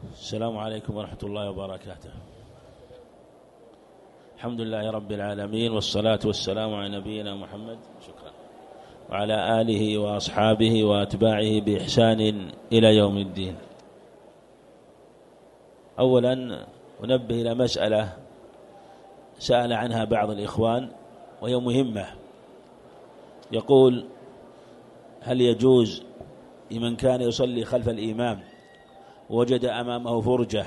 السلام عليكم ورحمة الله وبركاته. الحمد لله رب العالمين، والصلاة والسلام على نبينا محمد شكرا وعلى آله وأصحابه وأتباعه بإحسان إلى يوم الدين. أولا أنبه إلى مسألة سأل عنها بعض الإخوان وهي مهمة. يقول: هل يجوز لمن كان يصلي خلف الإمام ووجد أمامه فرجة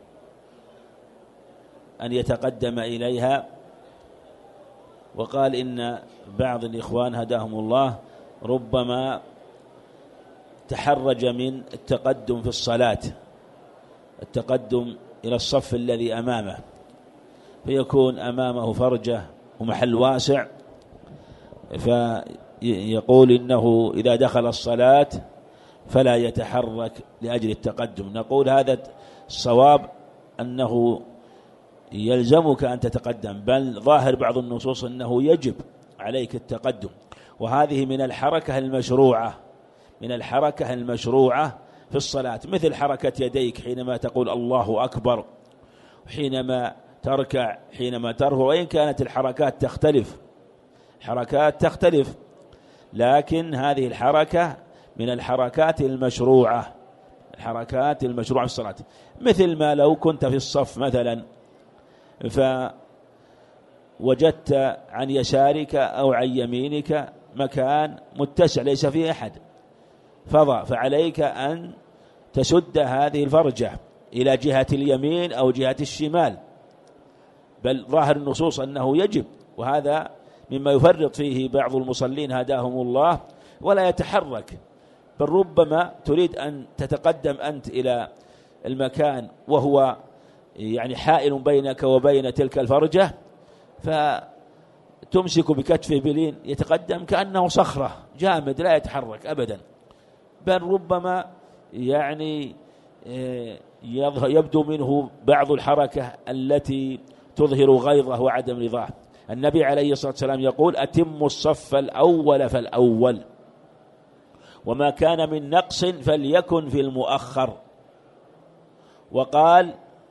أن يتقدم إليها؟ وقال إن بعض الإخوان هداهم الله ربما تحرج من التقدم في الصلاة، التقدم إلى الصف الذي أمامه، فيكون أمامه فرجة ومحل واسع، فيقول إنه إذا دخل الصلاة فلا يتحرك لأجل التقدم. نقول هذا الصواب أنه يلزمك أن تتقدم، بل ظاهر بعض النصوص أنه يجب عليك التقدم، وهذه من الحركة المشروعة، من الحركة المشروعة في الصلاة، مثل حركة يديك حينما تقول الله أكبر، حينما تركع، حينما ترفع، وإن كانت الحركات تختلف، حركات تختلف، لكن هذه الحركة من الحركات المشروعة، الحركات المشروعة في الصلاة. مثل ما لو كنت في الصف مثلا فوجدت عن يسارك أو عن يمينك مكان متسع ليس فيه أحد، فعليك أن تسد هذه الفرجة إلى جهة اليمين أو جهة الشمال، بل ظاهر النصوص أنه يجب، وهذا مما يفرط فيه بعض المصلين هداهم الله، ولا يتحرك، بل ربما تريد أن تتقدم أنت إلى المكان وهو يعني حائل بينك وبين تلك الفرجة، فتمسك بكتفه بلين يتقدم كأنه صخرة جامد لا يتحرك أبدا، بل ربما يعني يبدو منه بعض الحركة التي تظهر غيظه وعدم رضاه. النبي عليه الصلاة والسلام يقول: أتموا الصف الأول فالأول، وما كان من نقص فليكن في المؤخر. وقال: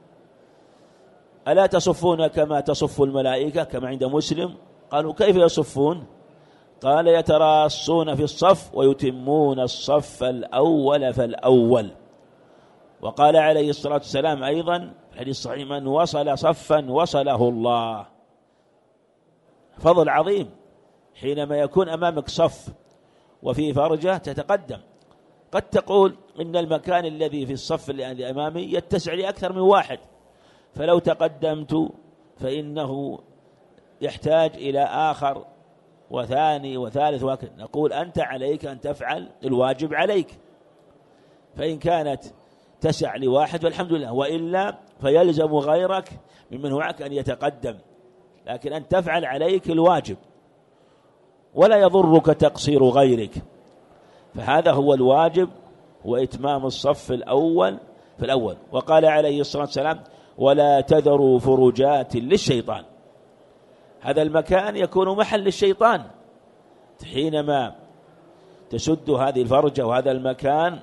ألا تصفون كما تصف الملائكة، كما عند مسلم. قالوا: كيف يصفون؟ قال: يتراصون في الصف ويتمون الصف الأول فالأول. وقال عليه الصلاة والسلام أيضا في الحديث الصحيح: من وصل صفا وصله الله. فضل عظيم حينما يكون أمامك صف وفي فرجة تتقدم. قد تقول إن المكان الذي في الصف الذي أمامي يتسع لأكثر من واحد، فلو تقدمت فإنه يحتاج إلى آخر وثاني وثالث وهكذا. نقول: أنت عليك أن تفعل الواجب عليك، فإن كانت تسع لواحد فالحمد لله، وإلا فيلزم غيرك ممن معك أن يتقدم، لكن أن تفعل عليك الواجب، ولا يضرك تقصير غيرك. فهذا هو الواجب، وإتمام الصف الأول في الأول. وقال عليه الصلاة والسلام: ولا تذروا فرجات للشيطان. هذا المكان يكون محل للشيطان، حينما تسد هذه الفرجة وهذا المكان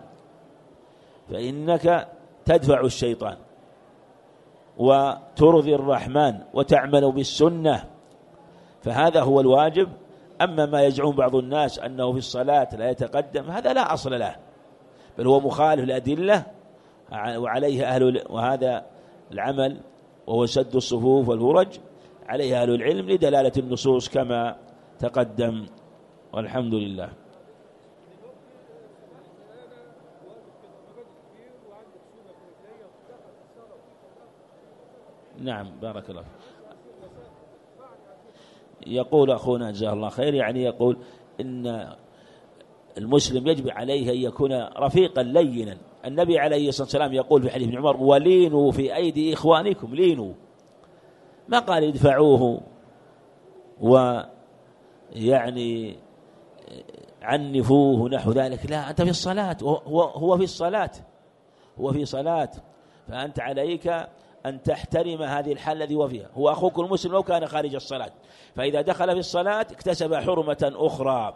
فإنك تدفع الشيطان وترضي الرحمن وتعمل بالسنة، فهذا هو الواجب. أما ما يزعم بعض الناس أنه في الصلاة لا يتقدم، هذا لا أصل له، بل هو مخالف للأدلة، وعليه وهذا العمل وهو سد الصفوف والفرج عليه أهل العلم لدلالة النصوص كما تقدم، والحمد لله. نعم، بارك الله. يقول أخونا جزاه الله خير، يعني يقول إن المسلم يجب عليه أن يكون رفيقا لينا. النبي عليه الصلاة والسلام يقول في حديث ابن عمر: ولينوا في أيدي إخوانكم، لينوا، ما قال ادفعوه ويعني عنفوه نحو ذلك، لا، أنت في الصلاة، هو في الصلاة، هو في صلاة، فأنت عليك أن تحترم هذه الحالة التي هو فيها. هو أخوك المسلم لو كان خارج الصلاة، فإذا دخل في الصلاة اكتسب حرمة أخرى،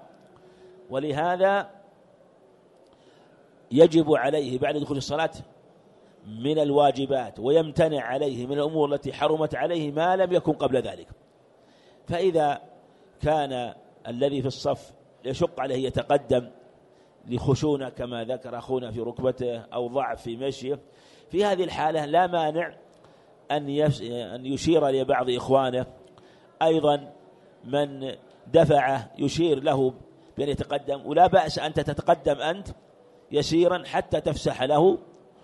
ولهذا يجب عليه بعد دخول الصلاة من الواجبات ويمتنع عليه من الأمور التي حرمت عليه ما لم يكن قبل ذلك. فإذا كان الذي في الصف يشق عليه يتقدم لخشونة كما ذكر أخونا في ركبته أو ضعف في مشيه، في هذه الحالة لا مانع أن يشير لبعض إخوانه أيضا من دفعه يشير له بأن يتقدم، ولا بأس أن تتقدم أنت يسيرا حتى تفسح له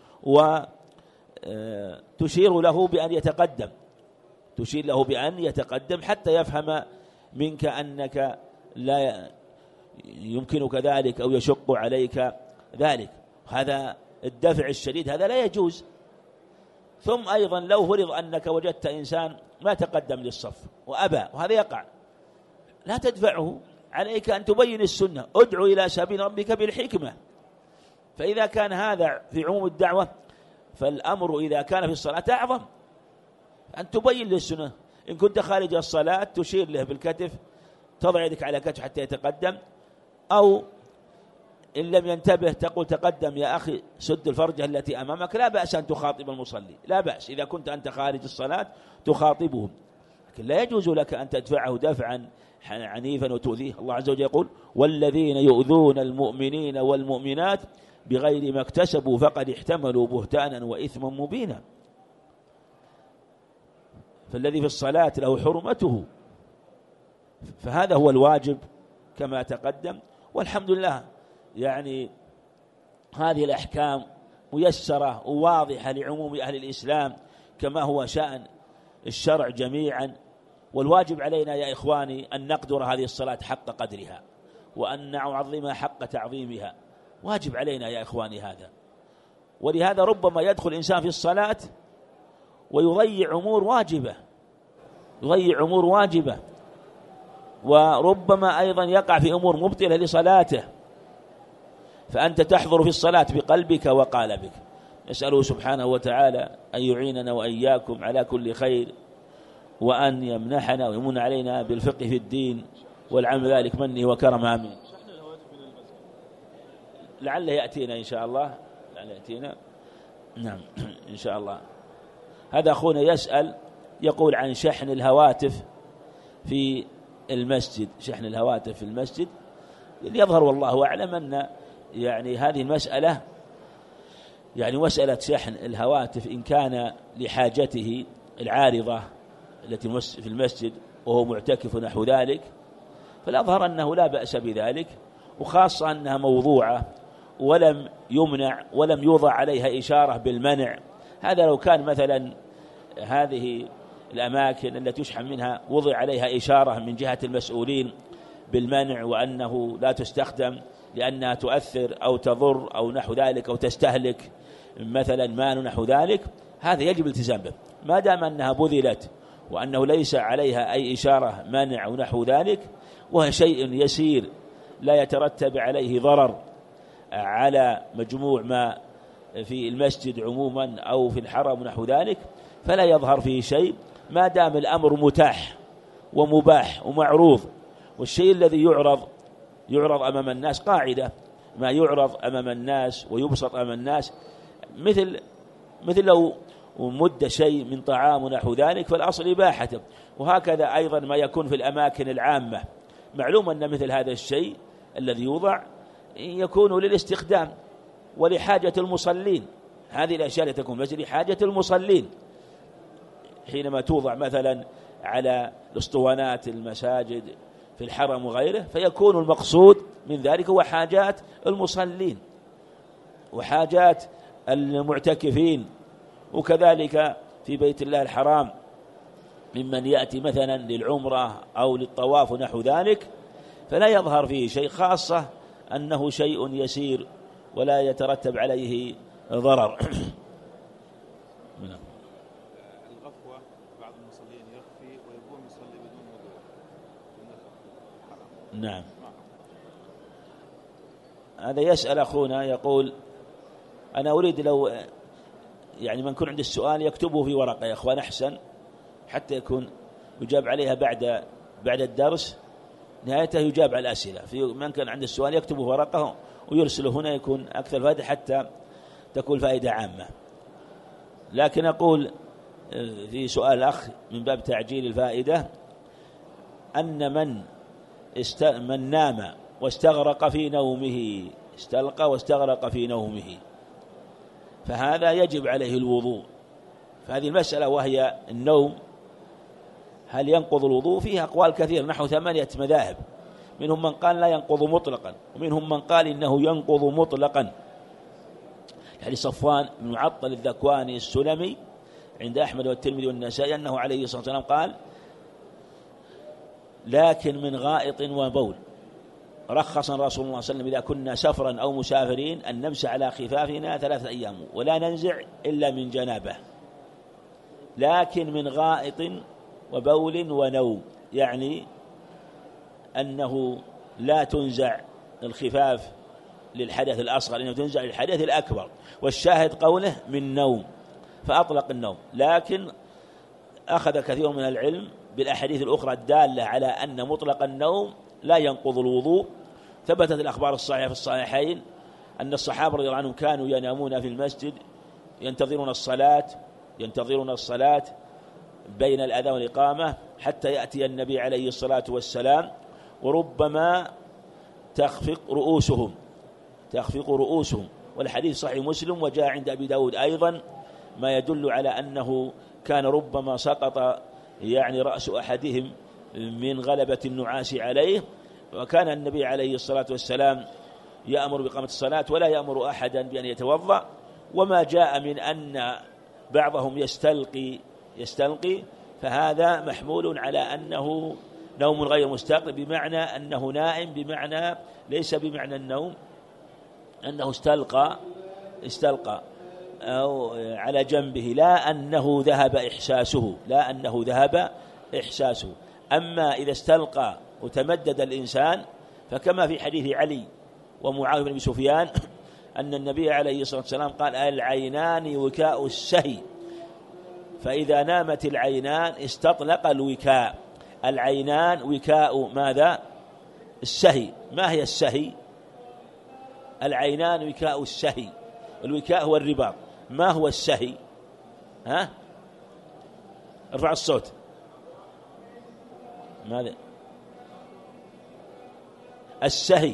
وتشير له بأن يتقدم، تشير له بأن يتقدم حتى يفهم منك أنك لا يمكنك ذلك أو يشق عليك ذلك. هذا الدفع الشديد هذا لا يجوز. ثم أيضا لو فرض أنك وجدت إنسان ما تقدم للصف وأبى، وهذا يقع، لا تدفعه، عليك أن تبين السنة، ادعو إلى سبيل ربك بالحكمة. فإذا كان هذا في عموم الدعوة فالأمر إذا كان في الصلاة أعظم، أن تبين للسنة. إن كنت خارج الصلاة تشير له بالكتف، تضع يدك على كتف حتى يتقدم، أو إن لم ينتبه تقول تقدم يا أخي سد الفرجة التي أمامك. لا بأس أن تخاطب المصلي، لا بأس إذا كنت أنت خارج الصلاة تخاطبه، لكن لا يجوز لك أن تدفعه دفعا عنيفا وتؤذيه. الله عز وجل يقول والذين يؤذون المؤمنين والمؤمنات بغير ما اكتسبوا فقد احتملوا بهتانا وإثما مبينا. فالذي في الصلاة له حرمته، فهذا هو الواجب كما تقدم. والحمد لله يعني هذه الأحكام ميسرة وواضحة لعموم أهل الإسلام كما هو شأن الشرع جميعا. والواجب علينا يا إخواني أن نقدر هذه الصلاة حق قدرها وأن نعظمها حق تعظيمها، واجب علينا يا إخواني هذا. ولهذا ربما يدخل الإنسان في الصلاة ويضيع أمور واجبة، يضيع أمور واجبة، وربما أيضا يقع في أمور مبطلة لصلاته، فأنت تحضر في الصلاة بقلبك وقالبك. نسأله سبحانه وتعالى أن يعيننا وإياكم على كل خير، وأن يمنحنا ويمن علينا بالفقه في الدين والعمل ذلك منه وكرم. آمين. لعله يأتينا إن شاء الله، لعله يأتينا، نعم إن شاء الله. هذا أخونا يسأل يقول عن شحن الهواتف في المسجد، شحن الهواتف في المسجد. يظهر والله أعلم أن يعني هذه المسألة يعني مسألة شحن الهواتف إن كان لحاجته العارضة التي في المسجد وهو معتكف نحو ذلك، فالأظهر أنه لا بأس بذلك، وخاصة أنها موضوعة ولم يمنع ولم يوضع عليها إشارة بالمنع. هذا لو كان مثلا هذه الأماكن التي يشحن منها وضع عليها إشارة من جهة المسؤولين بالمنع وأنه لا تستخدم لأنها تؤثر أو تضر أو نحو ذلك أو تستهلك مثلا مال نحو ذلك، هذا يجب الالتزام به. ما دام أنها بذلت وأنه ليس عليها أي إشارة منع ونحو ذلك، وهو شيء يسير لا يترتب عليه ضرر على مجموع ما في المسجد عموما أو في الحرم ونحو ذلك، فلا يظهر فيه شيء ما دام الأمر متاح ومباح ومعروض. والشيء الذي يعرض أمام الناس قاعدة، ما يعرض أمام الناس ويبسط أمام الناس، مثل لو مد شيء من طعام ونحو ذلك فالأصل إباحته. وهكذا أيضا ما يكون في الأماكن العامة، معلوم أن مثل هذا الشيء الذي يوضع يكون للاستخدام ولحاجة المصلين. هذه الأشياء التي تكون لحاجة المصلين حينما توضع مثلا على الأسطوانات المساجد في الحرم وغيره، فيكون المقصود من ذلك هو حاجات المصلين وحاجات المعتكفين. وكذلك في بيت الله الحرام ممن يأتي مثلا للعمرة أو للطواف ونحو ذلك، فلا يظهر فيه شيء، خاصة أنه شيء يسير ولا يترتب عليه ضرر. الغفوة بعض المصلين يغفي ويقوم يصلي بدون وضوء. نعم. هذا يسأل أخونا يقول أنا أريد لو يعني من يكون عند السؤال يكتبه في ورقة يا أخوان أحسن، حتى يكون يجاب عليها بعد الدرس، نهايته يجاب على الأسئلة. في من كان عند السؤال يكتبه ورقة ويرسله هنا يكون أكثر فائدة حتى تكون فائدة عامة. لكن أقول في سؤال الأخ من باب تعجيل الفائدة أن من نام واستغرق في نومه، استلقى واستغرق في نومه، فهذا يجب عليه الوضوء. فهذه المسألة وهي النوم هل ينقض الوضوء فيها أقوال كثير نحو 8 مذاهب، منهم من قال لا ينقض مطلقا، ومنهم من قال إنه ينقض مطلقا، يعني صفوان بن معطل الذكواني السلمي عند أحمد والترمذي والنسائي أنه عليه الصلاة والسلام قال لكن من غائط وبول رخص رسول الله صلى الله عليه وسلم إذا كنا سفرا أو مسافرين أن نمسح على خفافنا 3 أيام ولا ننزع إلا من جنابه، لكن من غائط وبول ونوم، يعني أنه لا تنزع الخفاف للحدث الأصغر، إنه تنزع للحدث الأكبر، والشاهد قوله من نوم فأطلق النوم. لكن أخذ كثير من العلم بالأحاديث الأخرى الدالة على أن مطلق النوم لا ينقض الوضوء. ثبتت الأخبار الصحيحة في الصحيحين أن الصحابة رضي الله عنهم كانوا ينامون في المسجد ينتظرون الصلاة بين الأذان والإقامة حتى يأتي النبي عليه الصلاة والسلام، وربما تخفق رؤوسهم، والحديث صحيح مسلم. وجاء عند أبي داود أيضا ما يدل على أنه كان ربما سقط يعني رأس أحدهم من غلبة النعاس عليه، وكان النبي عليه الصلاة والسلام يأمر بإقامة الصلاة ولا يأمر أحدا بأن يتوضأ. وما جاء من أن بعضهم يستلقي فهذا محمول على أنه نوم غير مستقر، بمعنى أنه نائم، بمعنى ليس بمعنى النوم أنه استلقى أو على جنبه، لا أنه ذهب إحساسه. أما إذا استلقى وتمدد الإنسان فكما في حديث علي ومعاوية بن أبي سفيان أن النبي عليه الصلاة والسلام قال العينان وكاء السهي، فإذا نامت العينان استطلق الوكاء. العينان وكاء ماذا؟ السهي. ما هي السهي؟ العينان وكاء السهي، الوكاء هو الرباط. ما هو السهي؟ ارفع الصوت. ماذا السهي؟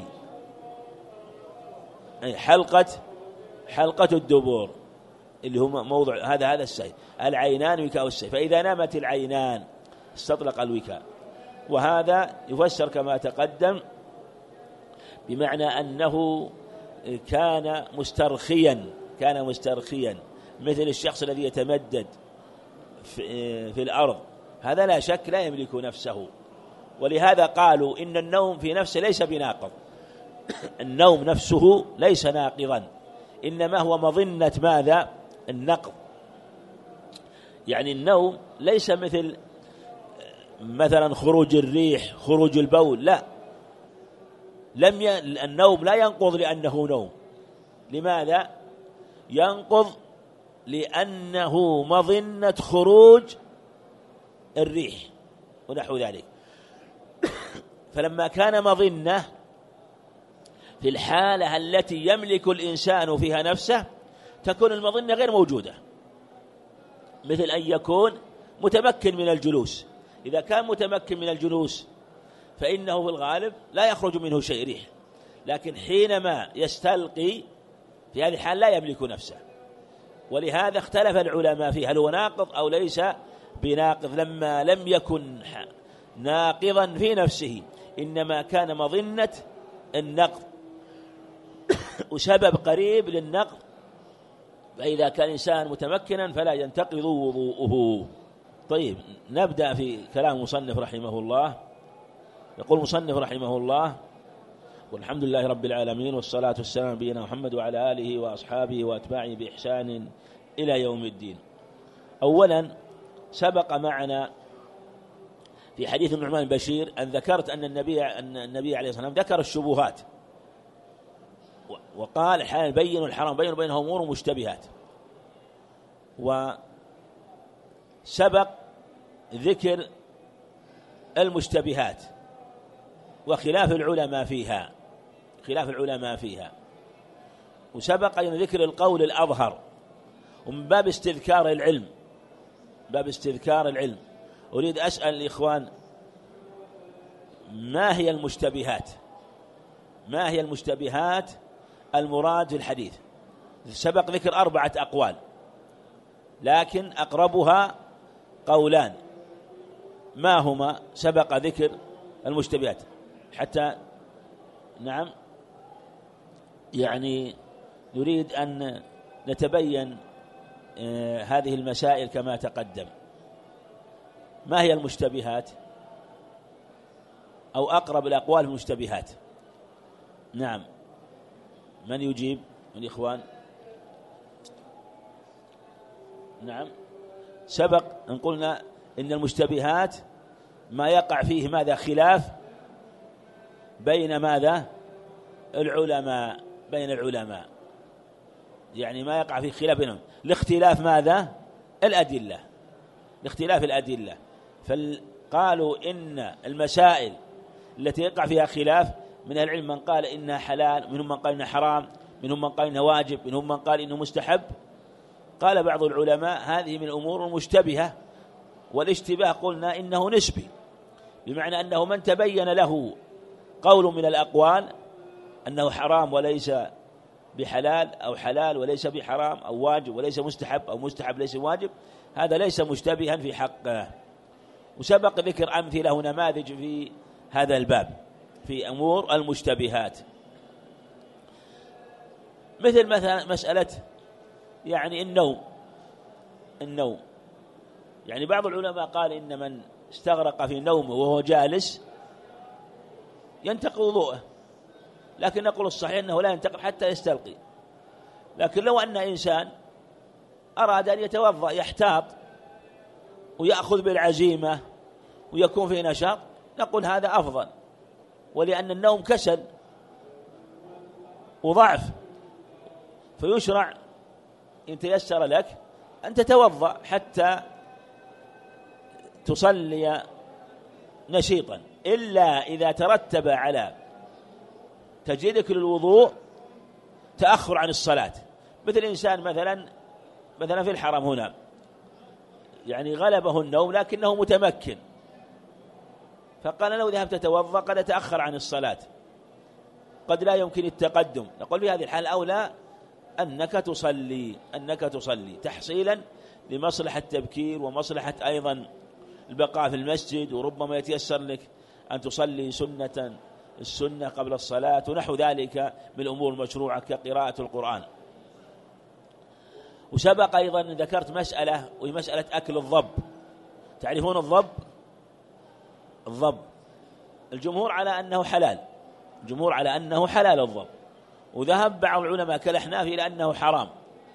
حلقة الدبور اللي هو موضع هذا السهي. العينان وكاء السهي، فإذا نامت العينان استطلق الوكاء. وهذا يفسر كما تقدم بمعنى أنه كان مسترخيا مثل الشخص الذي يتمدد في الأرض، هذا لا شك لا يملك نفسه. ولهذا قالوا إن النوم في نفسه ليس بناقض، النوم نفسه ليس ناقضا، إنما هو مظنة ماذا؟ النقض. يعني النوم ليس مثلا خروج الريح، خروج البول، لا، النوم لا ينقض لأنه نوم. لماذا ينقض؟ لأنه مظنة خروج الريح ونحو ذلك. فلما كان مظنة في الحالة التي يملك الإنسان فيها نفسه تكون المظنة غير موجودة، مثل أن يكون متمكن من الجلوس. إذا كان متمكن من الجلوس فإنه في الغالب لا يخرج منه شيء ريح، لكن حينما يستلقي في هذه الحال لا يملك نفسه. ولهذا اختلف العلماء فيه هل هو ناقض أو ليس بناقض. لما لم يكن ناقضا في نفسه، إنما كان مظنة النقض وسبب قريب للنقض، فإذا كان إنسان متمكنا فلا ينتقض وضوءه. طيب، نبدأ في كلام مصنف رحمه الله. يقول مصنف رحمه الله: والحمد لله رب العالمين، والصلاة والسلام على نبينا محمد وعلى آله وأصحابه وأتباعه بإحسان إلى يوم الدين. أولا، سبق معنا في حديث النعمان بن بشير أن ذكرت أن النبي عليه الصلاة والسلام ذكر الشبهات وقال الحلال بين والحرام بين وبينها أمور مشتبهات، وسبق ذكر المشتبهات وخلاف العلماء فيها، وسبق أن ذكر القول الأظهر، ومن باب استذكار العلم، باب استذكار العلم، أريد أسأل الإخوان ما هي المشتبهات؟ ما هي المشتبهات المراد في الحديث؟ سبق ذكر 4 أقوال، لكن أقربها قولان. ما هما؟ سبق ذكر المشتبهات حتى نعم يعني نريد أن نتبين هذه المسائل كما تقدم. ما هي المشتبهات أو أقرب الأقوال المشتبهات؟ نعم، من يجيب من الإخوان؟ نعم، سبق أن قلنا إن المشتبهات ما يقع فيه ماذا؟ خلاف بين ماذا؟ العلماء، بين العلماء، يعني ما يقع فيه خلاف بينهم لاختلاف ماذا؟ الأدلة، لاختلاف الأدلة. فقالوا إن المسائل التي يقع فيها خلاف من العلم من قال إنها حلال، منهم من قال إنها حرام، منهم من قال إنها واجب، منهم من قال إنه مستحب. قال بعض العلماء هذه من الأمور المشتبهة، والاشتباه قلنا إنه نسبي، بمعنى أنه من تبين له قول من الأقوال أنه حرام وليس بحلال، أو حلال وليس بحرام، أو واجب وليس مستحب، أو مستحب ليس واجب، هذا ليس مشتبها في حقه. وسبق ذكر أمثلة ونماذج في هذا الباب في أمور المشتبهات، مثل مثلا مسألة يعني النوم. يعني بعض العلماء قال إن من استغرق في نومه وهو جالس ينتقض وضوءه، لكن نقول الصحيح أنه لا ينتقض حتى يستلقي. لكن لو أن إنسان أراد أن يتوضأ يحتاط ويأخذ بالعزيمة ويكون في نشاط، نقول هذا أفضل، ولأن النوم كسل وضعف، فيشرع إن تيسر لك أن تتوضأ حتى تصلي نشيطا، إلا إذا ترتب على تجديدك للوضوء تأخر عن الصلاة. مثل إنسان مثلا في الحرم هنا يعني غلبه النوم لكنه متمكن، فقال لو ذهبت تتوضأ قد تأخر عن الصلاة، قد لا يمكن التقدم. نقول في هذه الحالة أولى أنك تصلي تحصيلا لمصلحة التبكير ومصلحة أيضا البقاء في المسجد، وربما يتيسر لك أن تصلي السنة قبل الصلاة ونحو ذلك من الأمور المشروعة كقراءة القرآن. وسبق أيضا ذكرت مسألة، وهي مسألة أكل الضب. تعرفون الضب الجمهور على أنه حلال الضب، وذهب بعض العلماء كالأحناف إلى أنه حرام.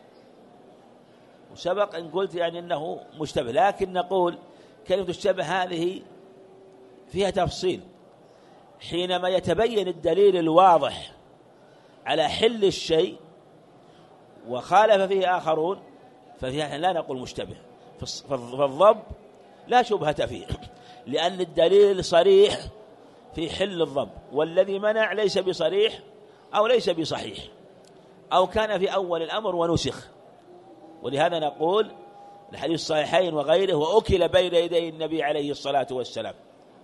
وسبق أن قلت يعني أنه مشتبه، لكن نقول كلمة الشبه هذه فيها تفصيل. حينما يتبين الدليل الواضح على حل الشيء وخالف فيه آخرون ففيها لا نقول مشتبه. فالضب لا شبهة فيه، لأن الدليل صريح في حل الضب، والذي منع ليس بصريح أو ليس بصحيح، أو كان في أول الأمر ونسخ. ولهذا نقول الحديث الصحيحين وغيره وأكل بين يدي النبي عليه الصلاة والسلام،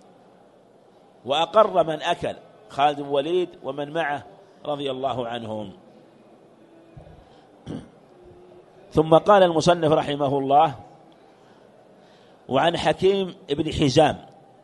وأقر من أكل خالد بن وليد ومن معه رضي الله عنهم. ثم قال المصنف رحمه الله: وعن حكيم بن حزام،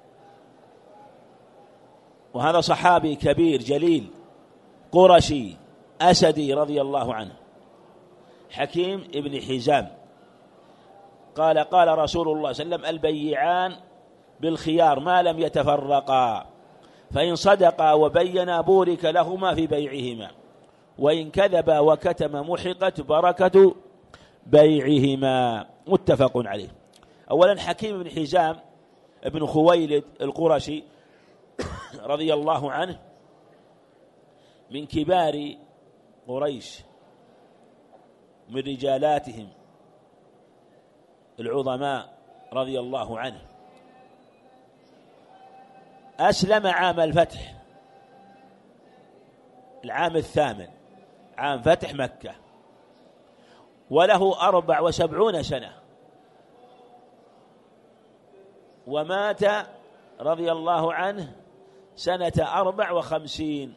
وهذا صحابي كبير جليل قرشي أسدي رضي الله عنه. حكيم بن حزام قال: قال رسول الله صلى الله عليه وسلم: البيعان بالخيار ما لم يتفرقا، فإن صدقا وبينا بورك لهما في بيعهما، وإن كذبا وكتما محقت بركة بيعهما. متفق عليه. أولا حكيم بن حزام ابن خويلد القرشي رضي الله عنه من كبار قريش، من رجالاتهم العظماء رضي الله عنه. أسلم عام الفتح، العام 8، عام فتح مكة، وله 74 سنة، ومات رضي الله عنه سنة 54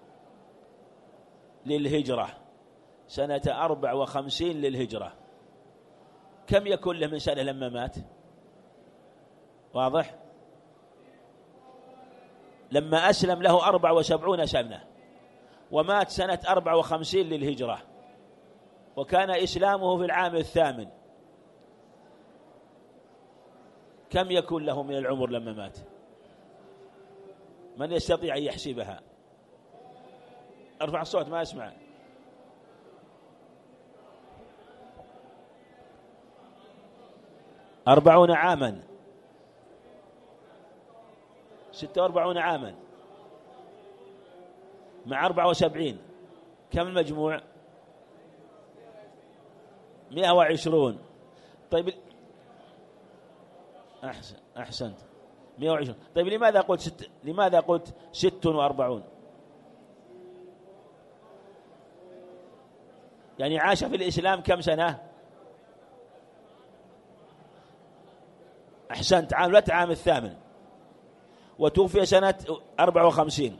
للهجرة، سنة 54 للهجرة. كم يكون له من سنة لما مات؟ واضح؟ لما أسلم له 74 سنة، ومات سنة 54 للهجرة، وكان إسلامه في العام 8. كم يكون له من العمر لما مات؟ من يستطيع أن يحسبها؟ ارفع الصوت ما أسمع. 40 عاما، 46 عاما مع 74، كم المجموع؟ 120. طيب أحسنت 120. طيب لماذا قلت 46؟ يعني عاش في الإسلام كم سنة؟ أحسنت، عام 8، وتوفي سنة 54.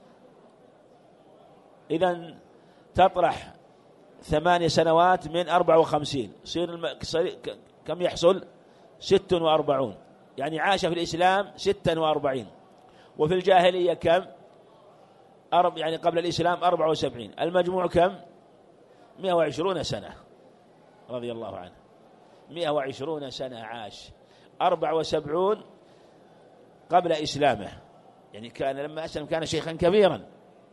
إذن تطرح 8 سنوات من 54، يصير كم يحصل؟ 46. يعني عاش في الإسلام 46، وفي الجاهلية كم؟ يعني قبل الإسلام 74. المجموع كم؟ 120 سنة رضي الله عنه. 120 سنة عاش، 74 قبل إسلامه، يعني كان لما أسلم كان شيخا كبيرا،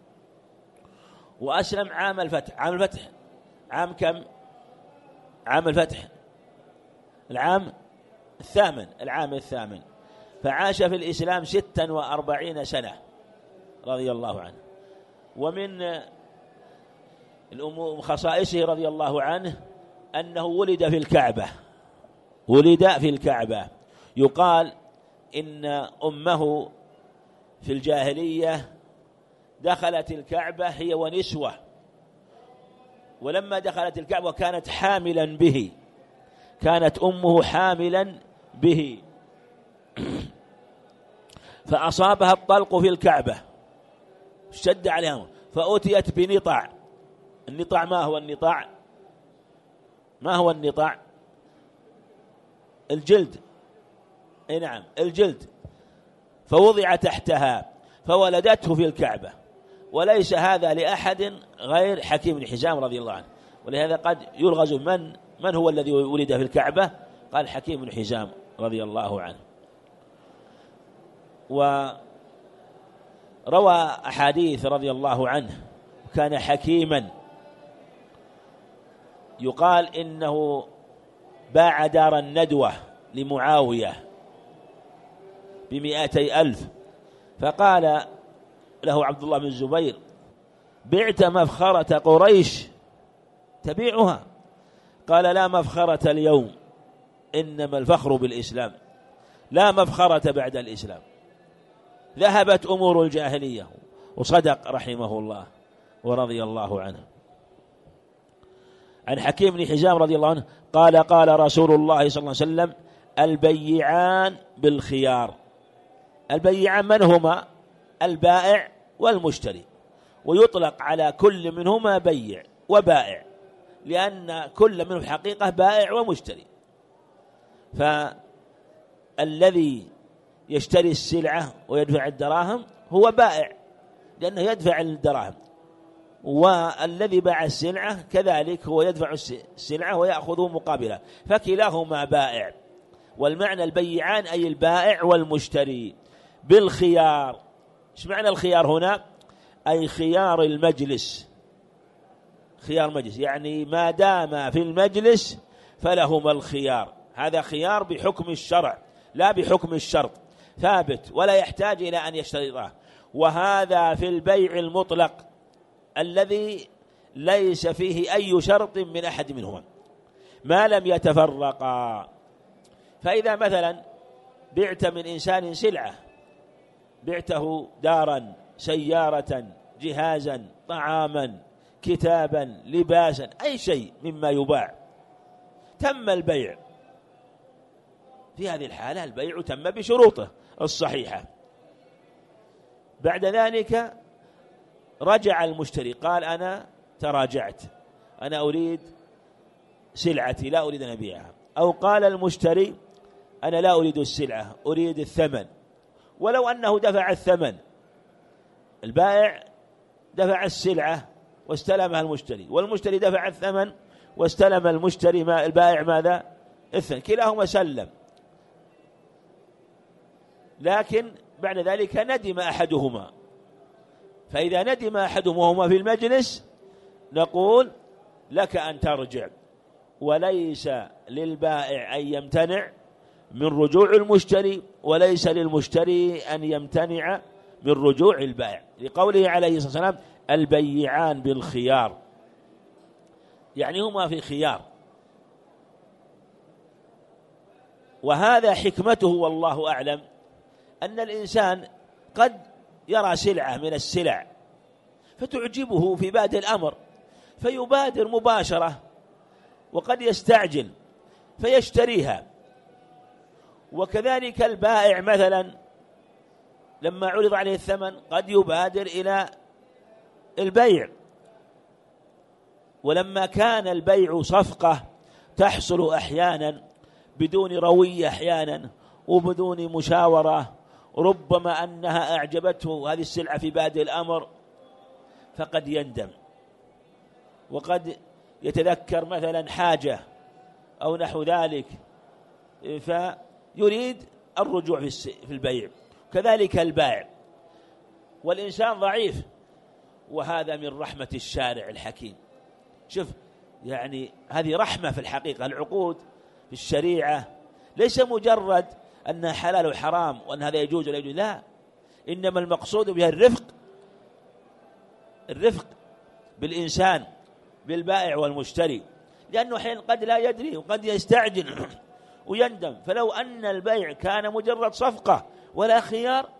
وأسلم عام الفتح. عام كم؟ عام الفتح العام 8. فعاش في الإسلام 46 سنة رضي الله عنه. ومن خصائصه رضي الله عنه أنه ولد في الكعبة. يقال إن أمه في الجاهلية دخلت الكعبة هي ونسوة، ولما دخلت الكعبة كانت حاملا به، كانت أمه حاملا به، فأصابها الطلق في الكعبة، شد عليها، فأتيت بنطع. النطع ما هو النطاع؟ ما هو النطاع؟ الجلد. اي نعم، الجلد. فوضع تحتها فولدته في الكعبة، وليس هذا لأحد غير حكيم بن حزام رضي الله عنه. ولهذا قد يلغز من هو الذي ولد في الكعبة؟ قال حكيم بن حزام رضي الله عنه. وروى أحاديث رضي الله عنه، كان حكيما. يقال إنه باع دار الندوة لمعاوية ب200,000، فقال له عبد الله بن الزبير: بعت مفخرة قريش تبيعها؟ قال: لا مفخرة اليوم، إنما الفخر بالإسلام، لا مفخرة بعد الإسلام. ذهبت أمور الجاهلية. وصدق رحمه الله ورضي الله عنه. عن حكيم بن حزام رضي الله عنه قال: قال رسول الله صلى الله عليه وسلم: البيعان بالخيار. البيعان من هما؟ البائع والمشتري، ويطلق على كل منهما بيع وبائع، لأن كل منهم حقيقة بائع ومشتري. فالذي يشتري السلعة ويدفع الدراهم هو بائع، لأنه يدفع الدراهم، والذي باع السلعة كذلك هو يدفع السلعة ويأخذ مقابلها، فكلاهما بائع. والمعنى البيعان أي البائع والمشتري بالخيار. ايش معنى الخيار هنا؟ أي خيار المجلس، خيار مجلس، يعني ما دام في المجلس فلهما الخيار. هذا خيار بحكم الشرع لا بحكم الشرط، ثابت ولا يحتاج إلى أن يشترطه. وهذا في البيع المطلق الذي ليس فيه أي شرط من أحد منهما ما لم يتفرقا. فإذا مثلا بعت من إنسان سلعة، بعته دارا، سيارة، جهازا، طعاما، كتابا، لباسا، أي شيء مما يباع، تم البيع. في هذه الحالة البيع تم بشروطه الصحيحة. بعد ذلك رجع المشتري قال أنا تراجعت، أنا أريد سلعتي لا أريد أن أبيعها، أو قال المشتري أنا لا أريد السلعة أريد الثمن، ولو أنه دفع الثمن، البائع دفع السلعة واستلمها المشتري، والمشتري دفع الثمن واستلم المشتري البائع ماذا؟ الثمن، كلاهما سلم، لكن بعد ذلك ندم أحدهما. فإذا ندم أحدهما وهما في المجلس نقول لك أن ترجع، وليس للبائع أن يمتنع من رجوع المشتري، وليس للمشتري أن يمتنع من رجوع البائع، لقوله عليه الصلاة والسلام البيعان بالخيار، يعني هما في خيار. وهذا حكمته والله أعلم، أن الإنسان قد يرى سلعة من السلع فتعجبه في بادئ الأمر فيبادر مباشرة، وقد يستعجل فيشتريها. وكذلك البائع مثلا لما عرض عليه الثمن قد يبادر إلى البيع. ولما كان البيع صفقة تحصل أحيانا بدون روية، أحيانا وبدون مشاورة، ربما أنها أعجبته هذه السلعة في بادئ الأمر فقد يندم، وقد يتذكر مثلا حاجة أو نحو ذلك فيريد الرجوع في البيع. كذلك البائع، والإنسان ضعيف، وهذا من رحمة الشارع الحكيم. شوف يعني هذه رحمة في الحقيقة. العقود في الشريعة ليس مجرد أنها حلال وحرام وأن هذا يجوز ولا يجوز، لا، إنما المقصود بها الرفق بالإنسان، بالبائع والمشتري، لأنه حين قد لا يدري وقد يستعجل ويندم. فلو أن البيع كان مجرد صفقة ولا خيار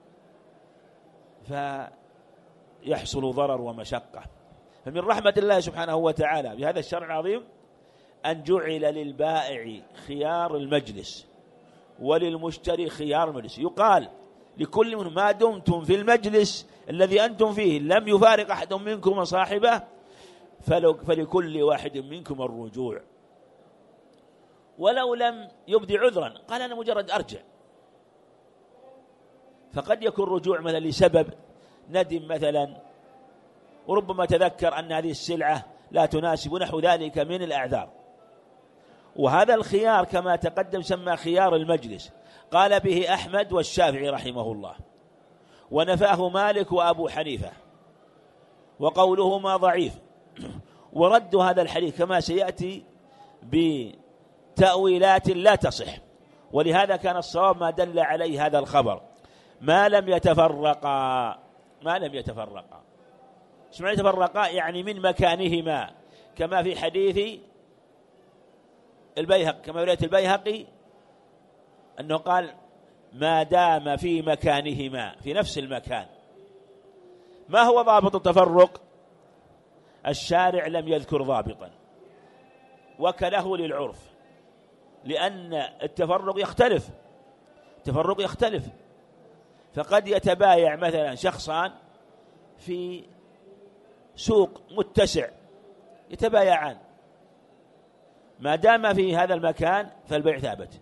فيحصل ضرر ومشقة. فمن رحمة الله سبحانه وتعالى بهذا الشرع العظيم أن جعل للبائع خيار المجلس وللمشتري خيار المجلس. يقال لكل منهم ما دمتم في المجلس الذي أنتم فيه لم يفارق أحد منكم صاحبه فلكل واحد منكم الرجوع، ولو لم يبدي عذرا قال أنا مجرد أرجع. فقد يكون رجوع مثلا لسبب ندم مثلا، وربما تذكر أن هذه السلعة لا تناسب نحو ذلك من الأعذار. وهذا الخيار كما تقدم سمى خيار المجلس، قال به أحمد والشافعي رحمه الله، ونفاه مالك وأبو حنيفة، وقولهما ضعيف. ورد هذا الحديث كما سيأتي بتأويلات لا تصح، ولهذا كان الصواب ما دل عليه هذا الخبر ما لم يتفرقا. ايش معنى يتفرقا؟ يعني من مكانهما، كما في حديث البيهقي، كما رواية البيهقي أنه قال ما دام في مكانهما، في نفس المكان. ما هو ضابط التفرق؟ الشارع لم يذكر ضابطا، وكله للعرف، لأن التفرق يختلف. فقد يتبايع مثلا شخصان في سوق متسع يتبايعان، ما دام في هذا المكان فالبيع ثابت.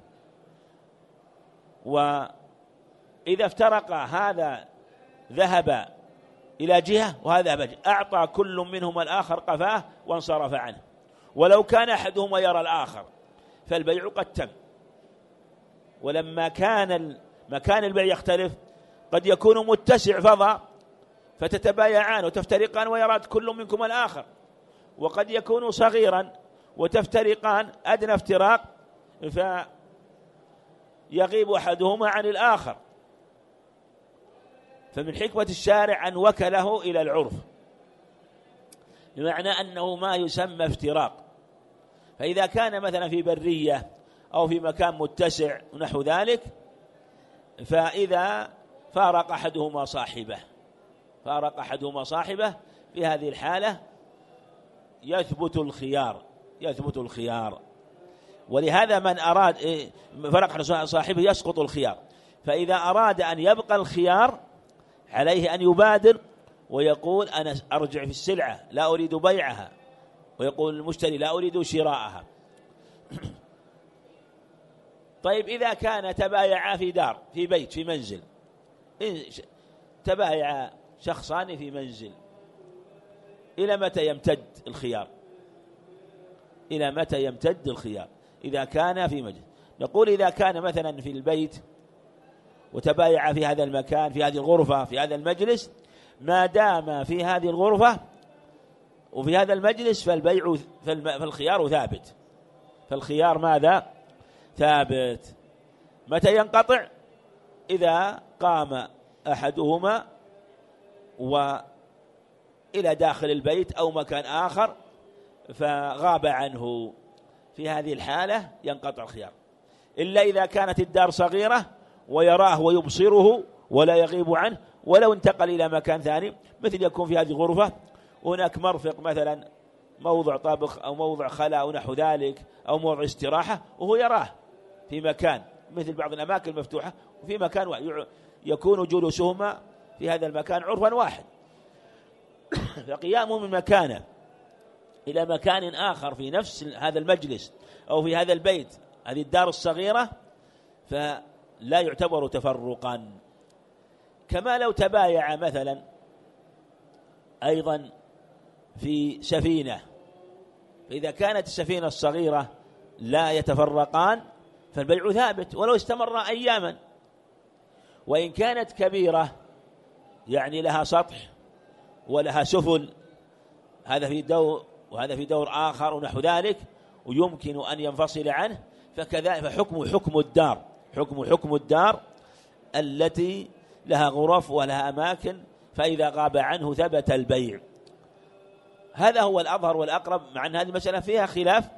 وإذا افترق هذا ذهب إلى جهة وهذا ذهب جهة، أعطى كل منهما الآخر قفاه وانصرف عنه. ولو كان أحدهما يرى الآخر فالبيع قد تم. ولما كان مكان البيع يختلف قد يكون متسع فضى فتتبايعان وتفترقان ويرى كل منكم الآخر، وقد يكون صغيرا وتفترقان أدنى افتراق فيغيب أحدهما عن الآخر. فمن حكمة الشارع أن وكله إلى العرف، بمعنى أنه ما يسمى افتراق. فإذا كان مثلا في برية أو في مكان متسع ونحو ذلك، فإذا فارق أحدهما صاحبه في هذه الحالة يثبت الخيار. ولهذا من أراد فرق صاحبه يسقط الخيار. فإذا أراد أن يبقى الخيار عليه أن يبادر ويقول أنا أرجع في السلعة لا أريد بيعها، ويقول المشتري لا أريد شراءها. طيب إذا كان تبايعا في دار، في بيت، في منزل، تبايع شخصان في منزل، إلى متى يمتد الخيار؟ إلى متى يمتد الخيار إذا كان في مجلس؟ نقول إذا كان مثلا في البيت وتبايع في هذا المكان، في هذه الغرفة، في هذا المجلس، ما دام في هذه الغرفة وفي هذا المجلس فالخيار ثابت. فالخيار ماذا؟ ثابت. متى ينقطع؟ إذا قام أحدهما وإلى داخل البيت أو مكان آخر فغاب عنه، في هذه الحالة ينقطع الخيار. إلا إذا كانت الدار صغيرة ويراه ويبصره ولا يغيب عنه، ولو انتقل إلى مكان ثاني، مثل يكون في هذه الغرفة هناك مرفق مثلا، موضع طبخ أو موضع خلاء أو نحو ذلك، أو موضع استراحة، وهو يراه في مكان مثل بعض الأماكن المفتوحة، وفي مكان يكون جلوسهما في هذا المكان عرفا واحد، فقيامه من مكانه إلى مكان آخر في نفس هذا المجلس أو في هذا البيت، هذه الدار الصغيرة، فلا يعتبر تفرقا. كما لو تبايع مثلا أيضا في سفينة، فإذا كانت السفينة الصغيرة لا يتفرقان فالبيع ثابت ولو استمر أياما. وإن كانت كبيرة يعني لها سطح ولها سفل، هذا في دور وهذا في دور آخر ونحو ذلك، ويمكن أن ينفصل عنه، فكذلك حكم الدار التي لها غرف ولها أماكن، فإذا غاب عنه ثبت البيع. هذا هو الأظهر والأقرب، مع أن هذه المسألة فيها خلاف،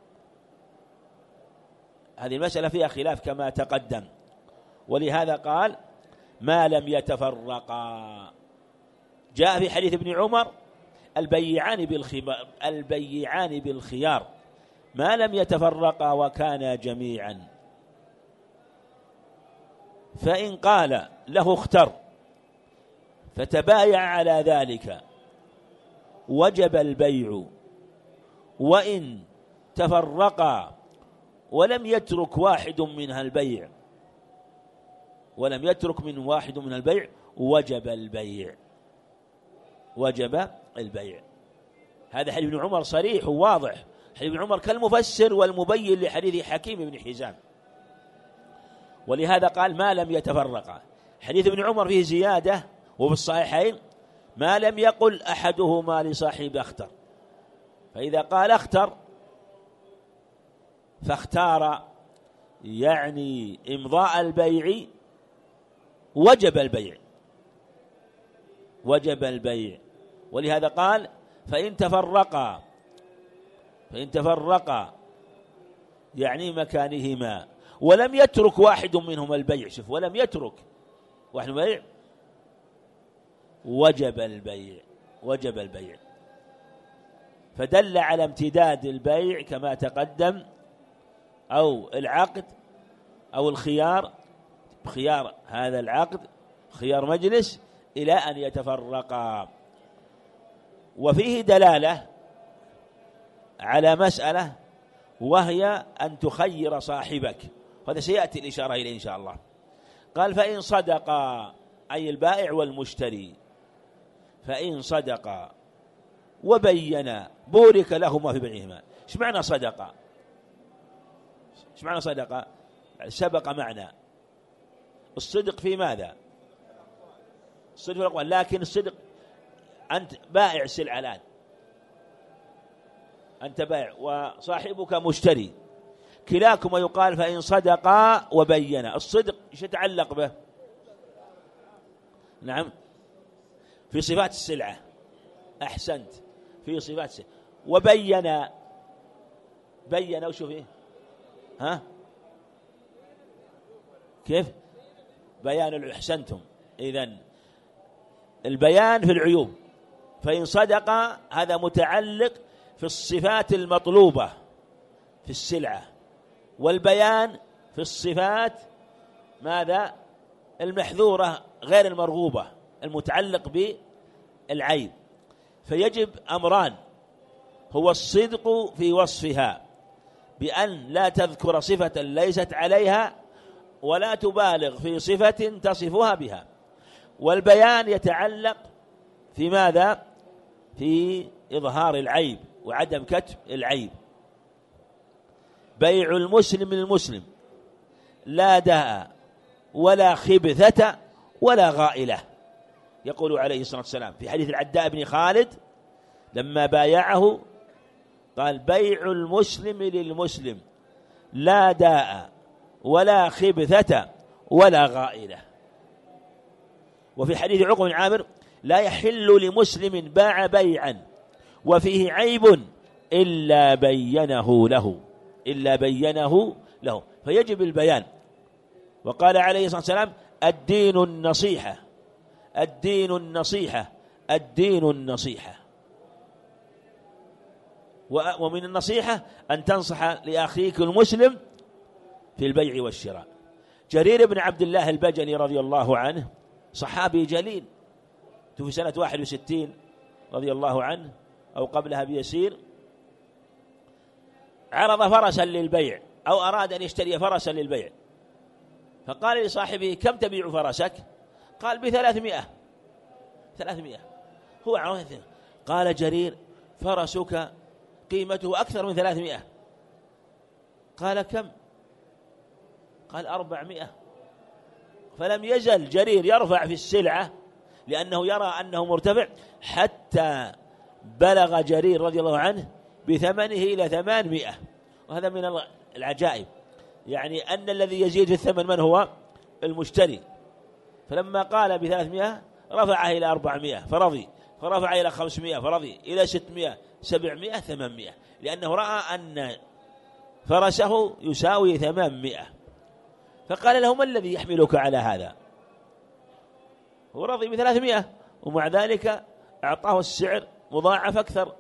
هذه المسألة فيها خلاف كما تقدم. ولهذا قال ما لم يتفرقا. جاء في حديث ابن عمر البيعان بالخيار ما لم يتفرقا وكانا جميعا. فإن قال له اختر فتبايع على ذلك وجب البيع، وإن تفرقا ولم يترك واحد منها البيع وجب البيع. هذا حديث ابن عمر صريح وواضح، حديث ابن عمر كالمفسر والمبين لحديث حكيم بن حزام، ولهذا قال ما لم يتفرقا. حديث ابن عمر فيه زيادة وفي الصحيحين ما لم يقل أحدهما لصاحب اختر، فإذا قال اختر فاختار يعني إمضاء البيع وجب البيع. ولهذا قال فإن تفرقا يعني مكانهما ولم يترك واحد منهما البيع، شوف، ولم يترك واحد البيع وجب البيع. فدل على امتداد البيع كما تقدم، أو العقد أو الخيار، خيار هذا العقد خيار مجلس إلى أن يتفرقا. وفيه دلالة على مسألة، وهي أن تخير صاحبك، هذا سيأتي الإشارة إليه إن شاء الله. قال فإن صدقا، أي البائع والمشتري، فإن صدقا وبينا بورك لهما في بيعهما. ايش معنى صدقا؟ سبق معنى الصدق في ماذا؟ الصدق في الأقوال، لكن الصدق أنت بائع السلعة الآن، أنت بائع وصاحبك مشتري، كلاكما يقال فإن صدقا وبينا. الصدق ايش يتعلق به؟ نعم، في صفات السلعة. أحسنت، في صفات السلعة. وبينا وش فيه؟ كيف؟ بيان. أحسنتم. إذن البيان في العيوب. فإن صدق هذا متعلق في الصفات المطلوبة في السلعة، والبيان في الصفات ماذا؟ المحذورة غير المرغوبة المتعلق بالعيب. فيجب أمران: هو الصدق في وصفها بأن لا تذكر صفة ليست عليها ولا تبالغ في صفة تصفها بها. والبيان يتعلق في ماذا؟ في إظهار العيب وعدم كتم العيب. بيع المسلم للمسلم لا داء ولا خبثة ولا غائلة. يقول عليه الصلاة والسلام في حديث العداء بن خالد لما بايعه قال: بيع المسلم للمسلم لا داء ولا خبثة ولا غائلة. وفي حديث عقبة بن عامر: لا يحل لمسلم باع بيعا وفيه عيب إلا بينه له. فيجب البيان. وقال عليه الصلاة والسلام: الدين النصيحة الدين النصيحة الدين النصيحة. ومن النصيحة أن تنصح لأخيك المسلم في البيع والشراء. جرير بن عبد الله البجلي رضي الله عنه صحابي جليل، في سنة 61 رضي الله عنه أو قبلها بيسير، عرض فرسا للبيع أو أراد أن يشتري فرسا للبيع، فقال لصاحبه: كم تبيع فرسك؟ قال: ب300. هو عرض. قال جرير: فرسك قيمته أكثر من 300. قال: كم؟ قال: 400. فلم يزل جرير يرفع في السلعة لأنه يرى أنه مرتفع حتى بلغ جرير رضي الله عنه بثمنه إلى 800. وهذا من العجائب، يعني أن الذي يزيد في الثمن من هو؟ المشتري. فلما قال ب300 رفعه إلى 400 فرضي، فرفع إلى 500 فرضي، إلى 600 700 800، لأنه رأى أن فرسه يساوي 800. فقال له: ما الذي يحملك على هذا؟ هو رضي ب300 ومع ذلك أعطاه السعر مضاعف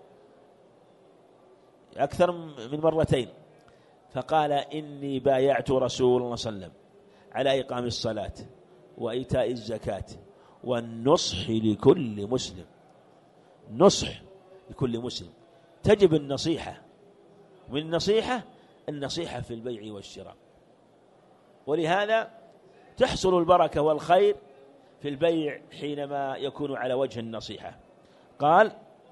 أكثر من مرتين. فقال: إني بايعت رسول الله صلى الله عليه وسلم على إقام الصلاة وإيتاء الزكاة والنصح لكل مسلم. نصح لكل مسلم، تجب النصيحة. من النصيحة في البيع والشراء، ولهذا تحصل البركة والخير في البيع حينما يكون على وجه النصيحة. قال: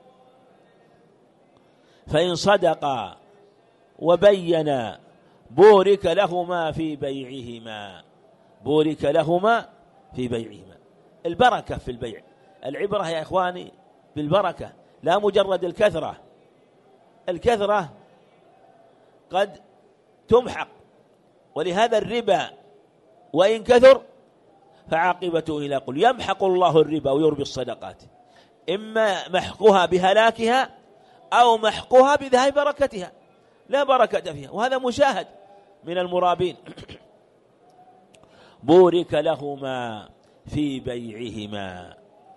فإن صدقا وبينا بورك لهما في بيعهما. البركة في البيع. العبرة يا إخواني بالبركة، لا مجرد الكثرة. الكثرة قد تمحق، ولهذا الربا وإن كثر فعاقبته إلى قل. يمحق الله الربا ويربي الصدقات، إما محقها بهلاكها أو محقها بذهاب بركتها، لا بركة فيها، وهذا مشاهد من المرابين. بورك لهما في بيعهما.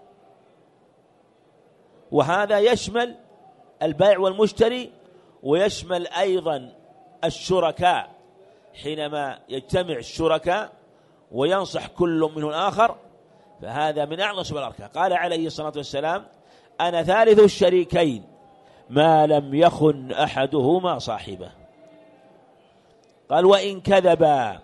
وهذا يشمل البائع والمشتري، ويشمل أيضا الشركاء حينما يجتمع الشركاء وينصح كل منهم الآخر، فهذا من أعظم أسباب البركة. قال عليه الصلاة والسلام: أنا ثالث الشريكين ما لم يخن أحدهما صاحبه. قال: وإن كذبا.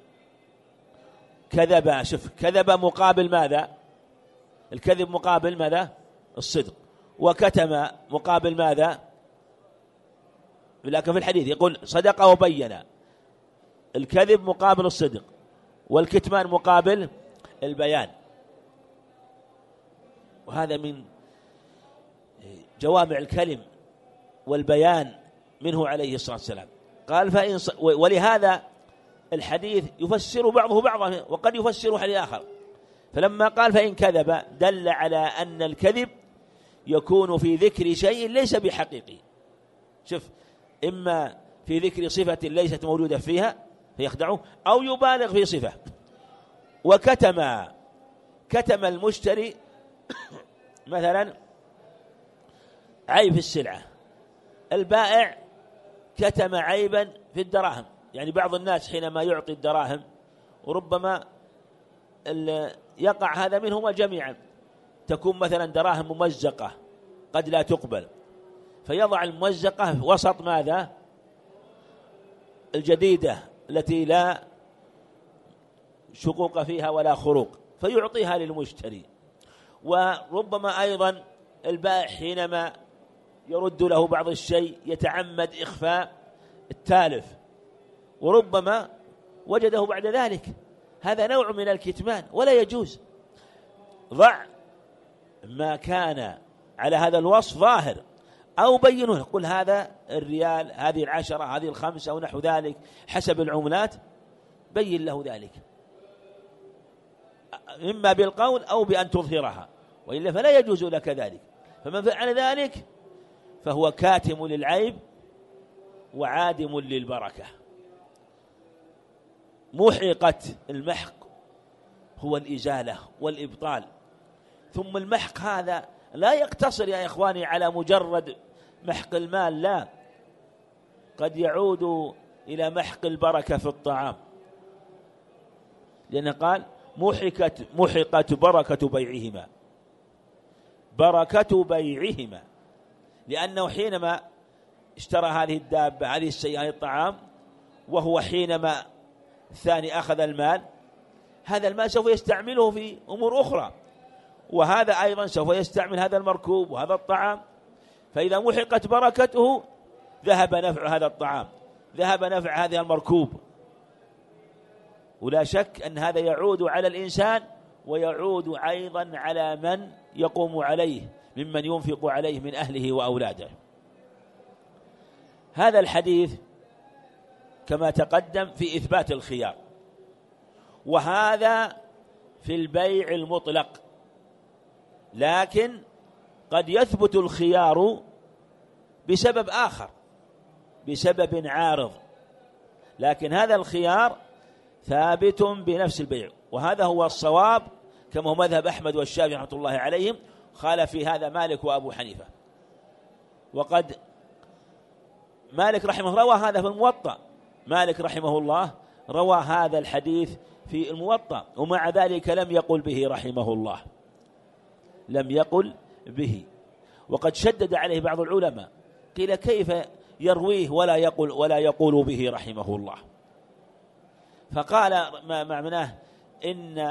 شوف، كذب مقابل ماذا؟ الكذب مقابل ماذا؟ الصدق. وكتم مقابل ماذا؟ لكن في الحديث يقول: صدق وبين. الكذب مقابل الصدق، والكتمان مقابل البيان. وهذا من جوامع الكلم والبيان منه عليه الصلاة والسلام. قال: ولهذا الحديث يفسر بعضه بعضا وقد يفسر حديث آخر. فلما قال: فإن كذب، دل على أن الكذب يكون في ذكر شيء ليس بحقيقي. شوف، إما في ذكر صفة ليست موجودة فيها فيخدعه، أو يبالغ في صفة. كتم المشتري مثلا عيب في السلعة، البائع كتم عيبا في الدراهم يعني بعض الناس حينما يعطي الدراهم وربما يقع هذا منهما جميعا، تكون مثلا دراهم ممزقة قد لا تقبل، فيضع الممزقة وسط ماذا؟ الجديدة التي لا شقوق فيها ولا خروق، فيعطيها للمشتري. وربما أيضا البائع حينما يرد له بعض الشيء يتعمد إخفاء التالف، وربما وجده بعد ذلك، هذا نوع من الكتمان ولا يجوز. ضع ما كان على هذا الوصف ظاهر، أو بينه، قل هذا الريال، هذه 10، هذه 5 أو نحو ذلك حسب العملات، بين له ذلك إما بالقول أو بأن تظهرها، وإلا فلا يجوز لك ذلك. فمن فعل ذلك فهو كاتم للعيب وعادم للبركة. محقة المحق هو الإزالة والإبطال. ثم المحق هذا لا يقتصر يا إخواني على مجرد محق المال، لا، قد يعود إلى محق البركة في الطعام، لأنه قال محقت بركة بيعهما، بركة بيعهما، لأنه حينما اشترى هذه الدابة، هذه السيارة، هذه الطعام، وهو حينما الثاني أخذ المال، هذا المال سوف يستعمله في أمور أخرى، وهذا أيضا سوف يستعمل هذا المركوب وهذا الطعام. فإذا محقت بركته ذهب نفع هذا الطعام، ذهب نفع هذا المركوب، ولا شك أن هذا يعود على الإنسان ويعود أيضا على من يقوم عليه ممن ينفق عليه من أهله وأولاده. هذا الحديث كما تقدم في إثبات الخيار، وهذا في البيع المطلق، لكن قد يثبت الخيار بسبب آخر، بسبب عارض، لكن هذا الخيار ثابت بنفس البيع، وهذا هو الصواب كما هو مذهب أحمد والشافعي رحمة الله عليهم، خالف في هذا مالك وأبو حنيفة. وقد مالك رحمه الله روى هذا في الموطأ، مالك رحمه الله روى هذا الحديث في الموطأ، ومع ذلك لم يقل به رحمه الله، لم يقل به. وقد شدد عليه بعض العلماء، قيل كيف يرويه ولا يقول به رحمه الله؟ فقال ما معناه إن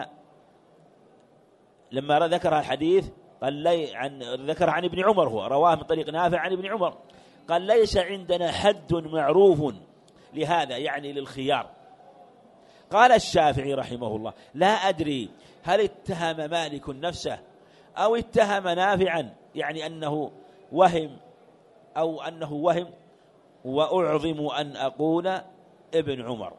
لما ذكر الحديث قال ذكر عن ابن عمر، هو رواه من طريق نافع عن ابن عمر، قال ليس عندنا حد معروف لهذا، يعني للخيار. قال الشافعي رحمه الله لا أدري هل اتهم مالك نفسه أو اتهم نافعا، يعني أنه وهم أو أنه وهم، وأعظم أن أقول ابن عمر،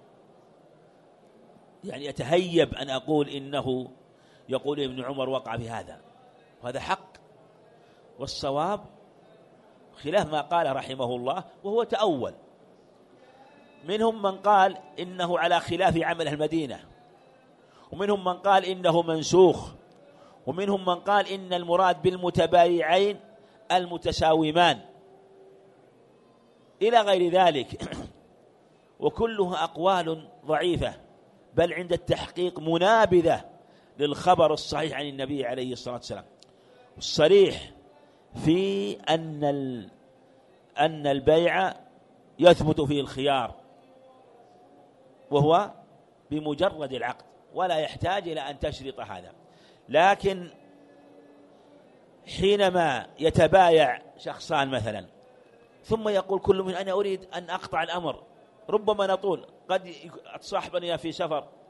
يعني يتهيب أن أقول إنه يقول ابن عمر وقع في هذا، وهذا حق، والصواب خلاف ما قال رحمه الله، وهو تأول. منهم من قال إنه على خلاف عمل المدينة، ومنهم من قال إنه منسوخ، ومنهم من قال إن المراد بالمتبايعين المتساومان، إلى غير ذلك. وكلها أقوال ضعيفة، بل عند التحقيق منابذة للخبر الصحيح عن النبي عليه الصلاة والسلام، الصريح في أن البيع يثبت فيه الخيار، وهو بمجرد العقد، ولا يحتاج إلى أن تشرط هذا. لكن حينما يتبايع شخصان مثلا، ثم يقول كل من أنا أريد أن أقطع الأمر، ربما نطول، قد تصاحبني في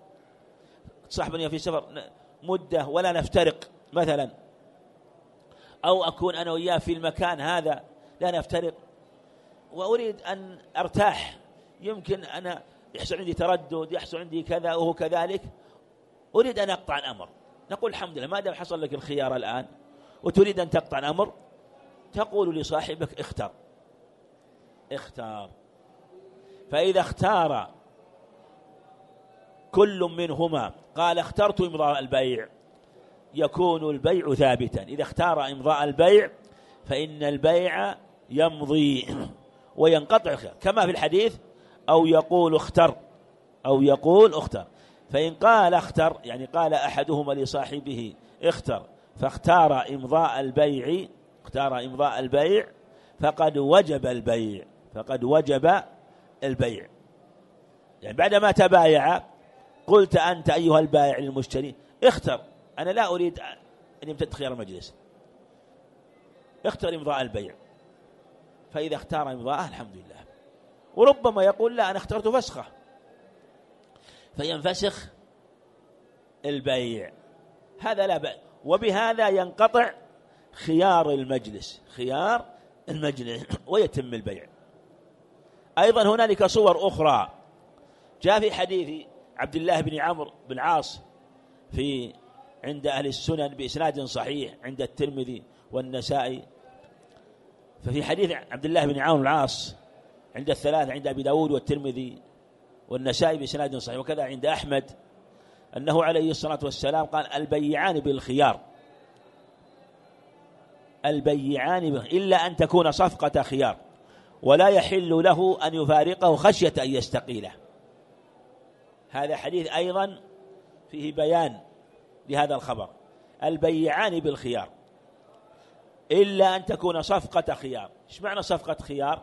سفر مدة ولا نفترق مثلا، أو أكون أنا وياه في المكان هذا لا نفترق، وأريد أن أرتاح، يمكن أنا يحصل عندي تردد، يحصل عندي كذا وهو كذلك، أريد أن أقطع الأمر. نقول الحمد لله، ما دام حصل لك الخيار الآن وتريد أن تقطع الأمر، تقول لصاحبك اختار. فإذا اختار كل منهما قال اخترت إمضاء البيع، يكون البيع ثابتا. إذا اختار إمضاء البيع فإن البيع يمضي وينقطع الخيار، كما في الحديث أو يقول اختر، أو يقول اختر. فإن قال اختر يعني قال أحدهما لصاحبه اختر فاختار إمضاء البيع، اختار إمضاء البيع، فقد وجب البيع، فقد وجب البيع. يعني بعدما تبايع قلت أنت أيها البائع للمشتري اختر، أنا لا أريد أن يمتد خيار المجلس، اختر إمضاء البيع. فإذا اختار إمضاءه الحمد لله. وربما يقول لا أنا اخترت فسخه، فينفسخ البيع، هذا لا بأس. وبهذا ينقطع خيار المجلس، خيار المجلس، ويتم البيع. أيضا هنالك صور أخرى جاء في حديث عبد الله بن عمرو بن العاص في عند أهل السنن بإسناد صحيح عند الترمذي والنسائي. ففي حديث عبد الله بن عمرو بن العاص عند الثلاثة، عند أبي داود والترمذي والنسائي بإسناد صحيح، وكذا عند أحمد، أنه عليه الصلاة والسلام قال البيعان بالخيار، البيعان إلا أن تكون صفقة خيار، ولا يحل له أن يفارقه خشية أن يستقيله. هذا حديث أيضا فيه بيان لهذا الخبر، البيعان بالخيار إلا أن تكون صفقة خيار. إيش معنى صفقة خيار؟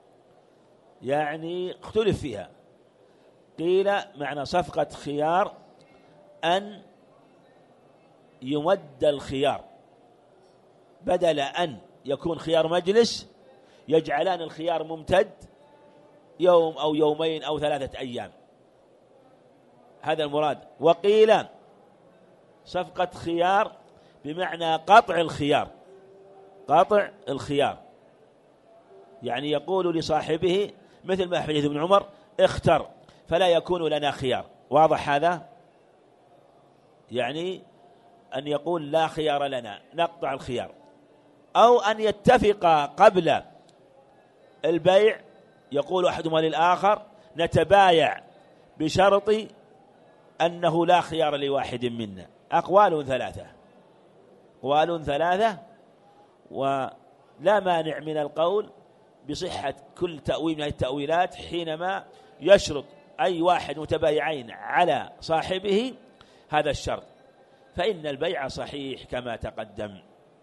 يعني اختلف فيها، قيل معنى صفقة خيار أن يمد الخيار، بدل أن يكون خيار مجلس يجعلان الخيار ممتد يوم أو يومين أو 3 أيام، هذا المراد. وقيل صفقة خيار بمعنى قطع الخيار، قطع الخيار، يعني يقول لصاحبه مثل ما حديث ابن عمر اختر فلا يكون لنا خيار. واضح هذا؟ يعني أن يقول لا خيار لنا، نقطع الخيار. أو أن يتفق قبل البيع، يقول أحدهما للآخر نتبايع بشرط أنه لا خيار لواحد منا. أقوال 3، أقوال 3، ولا مانع من القول بصحة كل تأويل من التأويلات حينما يشرط أي واحد متبايعين على صاحبه هذا الشرط، فإن البيع صحيح كما تقدم.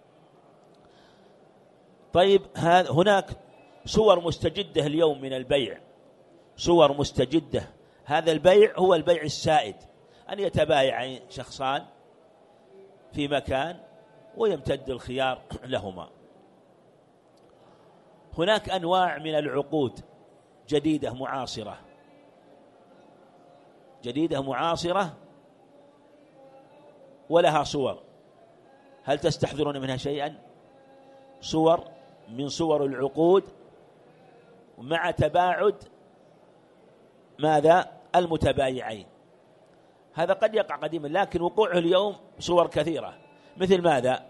طيب هناك صور مستجدة اليوم من البيع، صور مستجدة. هذا البيع هو البيع السائد، أن يتبايع شخصان في مكان ويمتد الخيار لهما. هناك أنواع من العقود جديدة معاصرة، جديدة معاصرة ولها صور، هل تستحضرون منها شيئا؟ صور من صور العقود مع تباعد ماذا؟ المتبايعين. هذا قد يقع قديما، لكن وقوعه اليوم صور كثيرة. مثل ماذا؟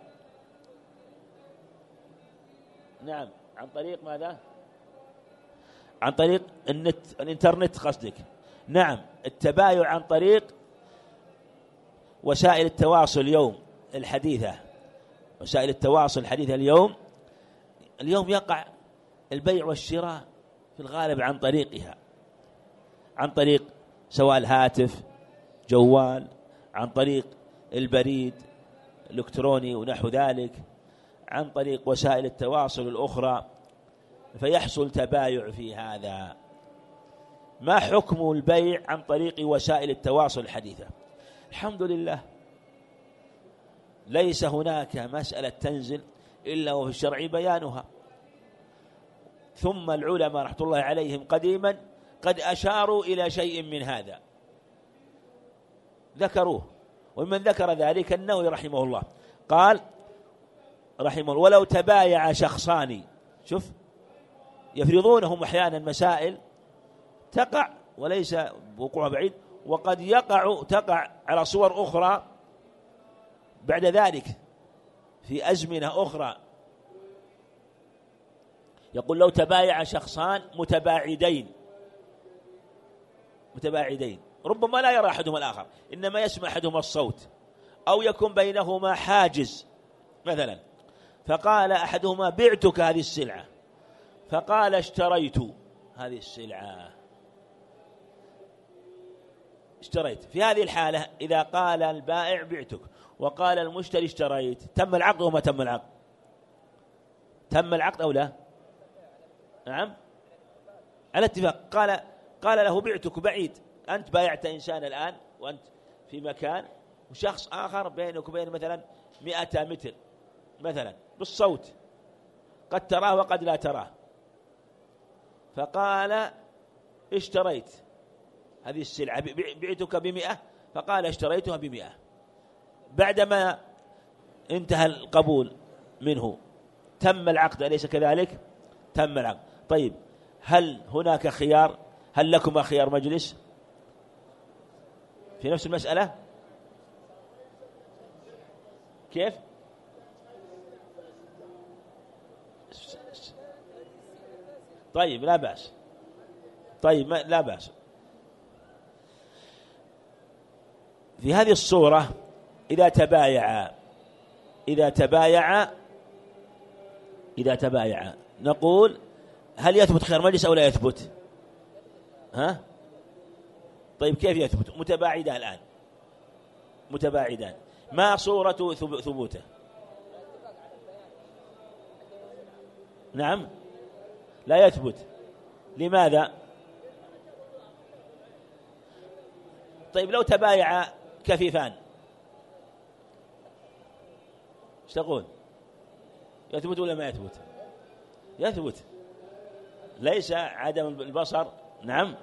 نعم، عن طريق ماذا؟ عن طريق النت، الانترنت قصدك. نعم، التبايع عن طريق وسائل التواصل اليوم الحديثة، وسائل التواصل الحديثة اليوم يقع البيع والشراء في الغالب عن طريقها، عن طريق سواء الهاتف، جوال، عن طريق البريد الإلكتروني ونحو ذلك، عن طريق وسائل التواصل الأخرى، فيحصل تبايع في هذا. ما حكم البيع عن طريق وسائل التواصل الحديثة؟ الحمد لله ليس هناك مسألة تنزل إلا وفي الشرع بيانها. ثم العلماء رحمة الله عليهم قديما قد أشاروا إلى شيء من هذا، ذكروه. ومن ذكر ذلك النووي رحمه الله قال رحمه الله ولو تبايع شخصان، شوف يفرضونهم أحيانا مسائل تقع وليس وقوعها بعيد، وقد تقع على صور أخرى بعد ذلك في أزمنة أخرى. يقول لو تبايع شخصان متباعدين ربما لا يرى أحدهما الآخر، إنما يسمع أحدهما الصوت، أو يكون بينهما حاجز مثلا، فقال أحدهما بعتك هذه السلعة، فقال اشتريت هذه السلعة، اشتريت. في هذه الحالة إذا قال البائع بعتك وقال المشتري اشتريت، تم العقد وما تم العقد؟ تم العقد أو لا؟ نعم على اتفاق. قال له بعتك بعيد، أنت بايعت إنسان الآن وأنت في مكان، وشخص آخر بينك وبين مثلا 100 متر مثلا بالصوت، قد تراه وقد لا تراه، فقال اشتريت هذه السلعة بعتك ب100، فقال اشتريتها ب100. بعدما انتهى القبول منه تم العقد أليس كذلك؟ تم العقد. طيب هل هناك خيار؟ هل لكم خيار مجلس في نفس المسألة؟ كيف؟ طيب لا بأس. طيب لا بأس. في هذه الصورة إذا تبايع نقول هل يثبت خيار مجلس أو لا يثبت؟ ها؟ طيب كيف يثبت؟ متباعدان الآن، متباعدان، ما صورة ثبوته؟ نعم لا يثبت. لماذا؟ طيب لو تبايع كفيفان ايش تقول؟ يثبت ولا ما يثبت؟ يثبت، ليس عدم البصر. نعم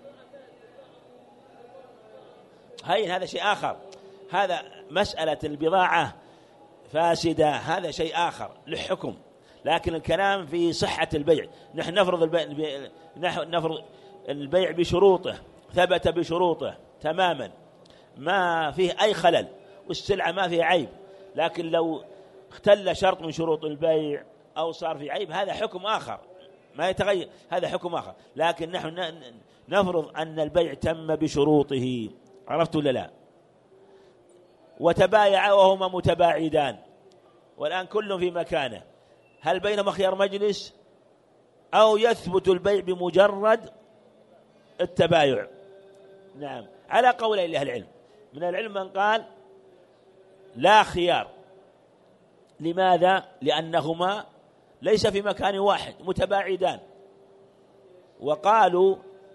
هذا شيء آخر، هذا مسألة البضاعة فاسدة، هذا شيء آخر له حكم، لكن الكلام في صحة البيع. نحن نفرض البيع بشروطه، ثبت بشروطه تماما، ما فيه أي خلل، والسلعة ما فيه عيب، لكن لو اختل شرط من شروط البيع أو صار في عيب هذا حكم آخر ما يتغير، هذا حكم آخر. لكن نحن نفرض أن البيع تم بشروطه، عرفت ولا لا؟ وتبايع وهما متباعدان والآن كل في مكانه، هل بينهما خيار مجلس أو يثبت البيع بمجرد التبايع؟ نعم على قولي أهل العلم. من العلم من قال لا خيار. لماذا؟ لأنهما ليس في مكان واحد، متباعدان. وقالوا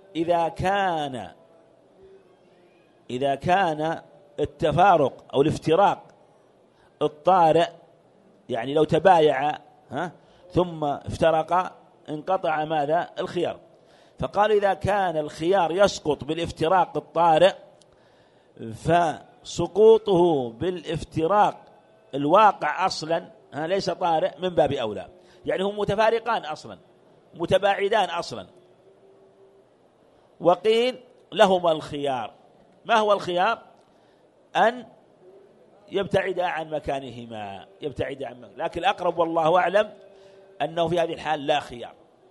إذا كان التفارق أو الافتراق الطارئ، يعني لو تبايع ثم افترق انقطع ماذا؟ الخيار. فقال إذا كان الخيار يسقط بالافتراق الطارئ فسقوطه بالافتراق الواقع أصلا ليس طارئ من باب أولى، يعني هم متفارقان أصلا، متباعدان أصلا. وقيل لهما الخيار. ما هو الخيار؟ أن يبتعد عن مكانهما، لكن الأقرب والله أعلم أنه في هذه الحال لا خيار،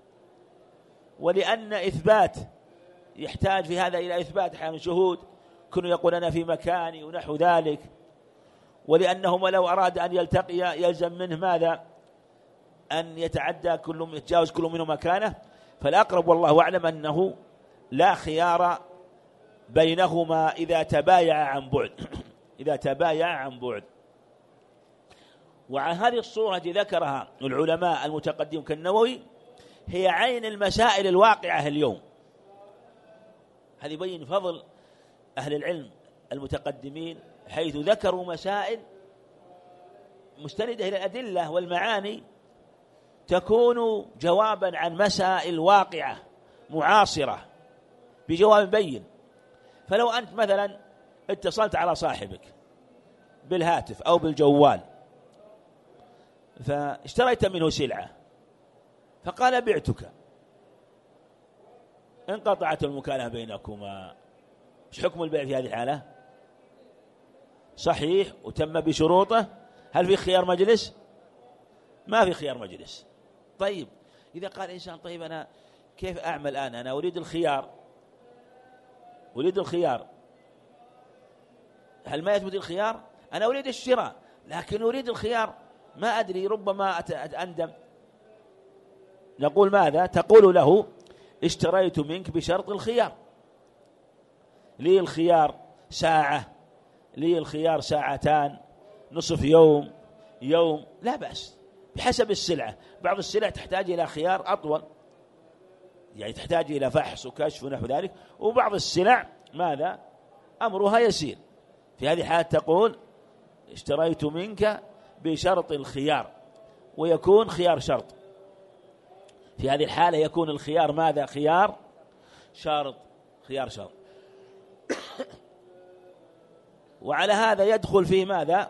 ولأن إثبات يحتاج في هذا إلى إثبات أحيانا شهود كانوا يقول أنا في مكاني ونحو ذلك، ولأنهما لو أراد أن يلتقيا يلزم منه ماذا؟ أن يتجاوز كل منهم مكانه. فالأقرب والله أعلم أنه لا خيار بينهما إذا تبايع عن بعد. وعن هذه الصورة ذكرها العلماء المتقدمون كالنووي هي عين المسائل الواقعة اليوم. هذا يبين فضل أهل العلم المتقدمين، حيث ذكروا مسائل مستندة إلى الأدلة والمعاني تكون جوابا عن مسائل واقعة معاصرة بجواب بين. فلو أنت مثلا اتصلت على صاحبك بالهاتف أو بالجوال فاشتريت منه سلعة فقال بعتك، انقطعت المكالمة بينكما، ايش حكم البيع في هذه الحالة؟ صحيح وتم بشروطه. هل في خيار مجلس؟ ما في خيار مجلس. طيب إذا قال إنسان طيب أنا كيف أعمل الآن؟ أنا أريد الخيار، هل ما يثبت الخيار؟ أنا أريد الشراء لكن أريد الخيار، ما أدري ربما أندم. نقول ماذا؟ تقول له اشتريت منك بشرط الخيار، لي الخيار ساعة، لي الخيار ساعتان، نصف يوم، يوم، لا بأس بحسب السلعة. بعض السلع تحتاج إلى خيار أطول، يعني تحتاج إلى فحص وكشف ونحو ذلك، وبعض السلع ماذا أمرها يسير. في هذه الحالة تقول اشتريت منك بشرط الخيار، ويكون خيار شرط. في هذه الحالة يكون الخيار ماذا؟ خيار شرط، خيار شرط. وعلى هذا يدخل فيه ماذا؟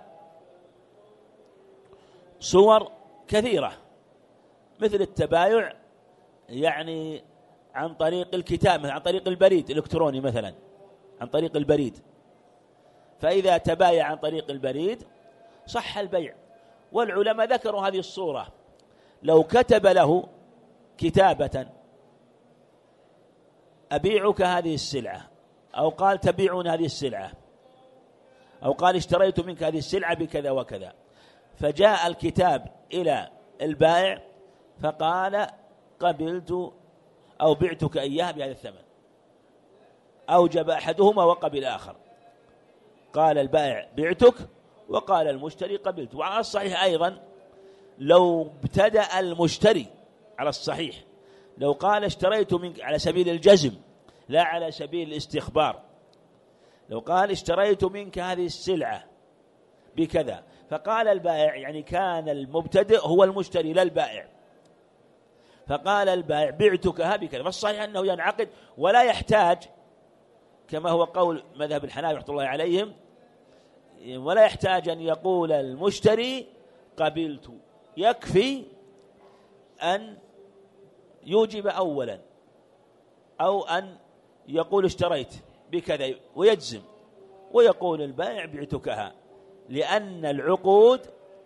صور كثيرة، مثل التبايع يعني عن طريق الكتاب، عن طريق البريد الإلكتروني مثلا، عن طريق البريد. فإذا تبايع عن طريق البريد صح البيع. والعلماء ذكروا هذه الصورة، لو كتب له كتابة أبيعك هذه السلعة، أو قال تبيعون هذه السلعة، أو قال اشتريت منك هذه السلعة بكذا وكذا، فجاء الكتاب إلى البائع فقال قبلت أو بعتك إياها بهذا الثمن، أوجب أحدهما وقبل الآخر، قال البائع بعتك وقال المشتري قبلت. وعلى الصحيح أيضا لو ابتدأ المشتري، على الصحيح لو قال اشتريت منك على سبيل الجزم لا على سبيل الاستخبار، لو قال اشتريت منك هذه السلعة بكذا، فقال البائع، يعني كان المبتدئ هو المشتري لا البائع، فقال البائع بعتكها بكذا، فالصحيح أنه ينعقد ولا يحتاج كما هو قول مذهب الحنابلة رحمة الله عليهم، ولا يحتاج أن يقول المشتري قبلت، يكفي أن يوجب أولا أو أن يقول اشتريت بكذا ويجزم، ويقول البائع بعتكها، لأن العقود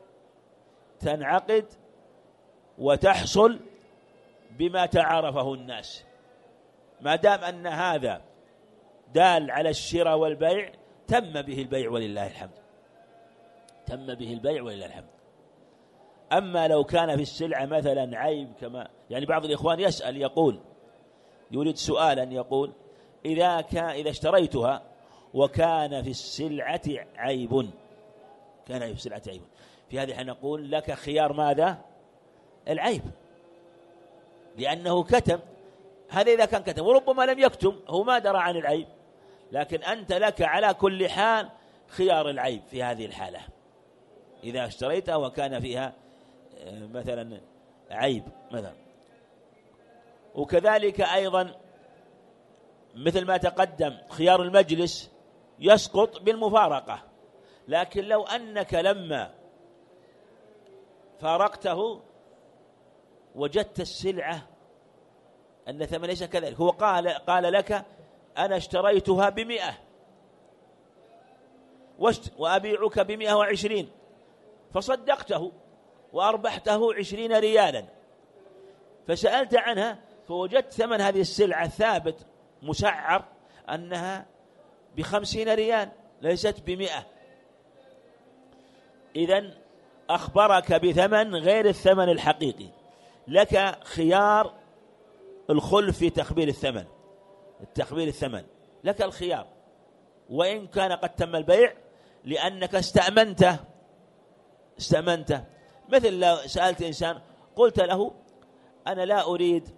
تنعقد وتحصل بما تعارفه الناس، ما دام أن هذا دال على الشراء والبيع تم به البيع ولله الحمد، تم به البيع ولله الحمد. أما لو كان في السلعة مثلا عيب، كما يعني بعض الإخوان يسأل يقول يريد سؤالا يقول إذا اشتريتها وكان في السلعة عيب، كان في السلعة عيب، في هذه نقول لك خيار ماذا؟ العيب، لأنه كتم. هذا إذا كان كتم، وربما لم يكتم، هو ما درى عن العيب، لكن أنت لك على كل حال خيار العيب في هذه الحالة إذا اشتريتها وكان فيها مثلا عيب مثلا. وكذلك أيضا مثل ما تقدم خيار المجلس يسقط بالمفارقة، لكن لو أنك لما فارقته وجدت السلعة أن ثمن ليس كذلك، هو قال لك أنا اشتريتها ب100 وأبيعك ب120، فصدقته وأربحته 20 ريالا، فسألت عنها فوجدت ثمن هذه السلعة ثابت مسعر أنها ب50 ريال ليست ب100، إذن أخبرك بثمن غير الثمن الحقيقي، لك خيار الخلف في تخبير الثمن، التخبير الثمن لك الخيار، وإن كان قد تم البيع لأنك استأمنته. مثل لو سألت إنسان قلت له أنا لا أريد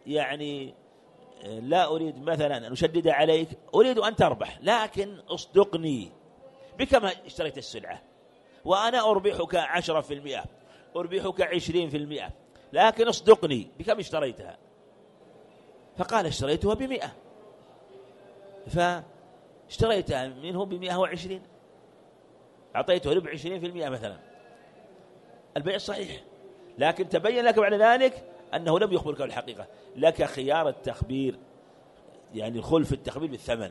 مثلا أن أشدد عليك، أريد أن تربح، لكن أصدقني بكم اشتريت السلعة، وأنا أربحك 10%، أربحك 20%، لكن أصدقني بكم اشتريتها؟ فقال اشتريتها ب100، فاشتريتها منه ب120، أعطيته ربع 20% مثلا، البيع صحيح، لكن تبين لك بعد ذلك أنه لم يخبرك بالحقيقة، لك خيار التخبير، يعني الخلف التخبير بالثمن.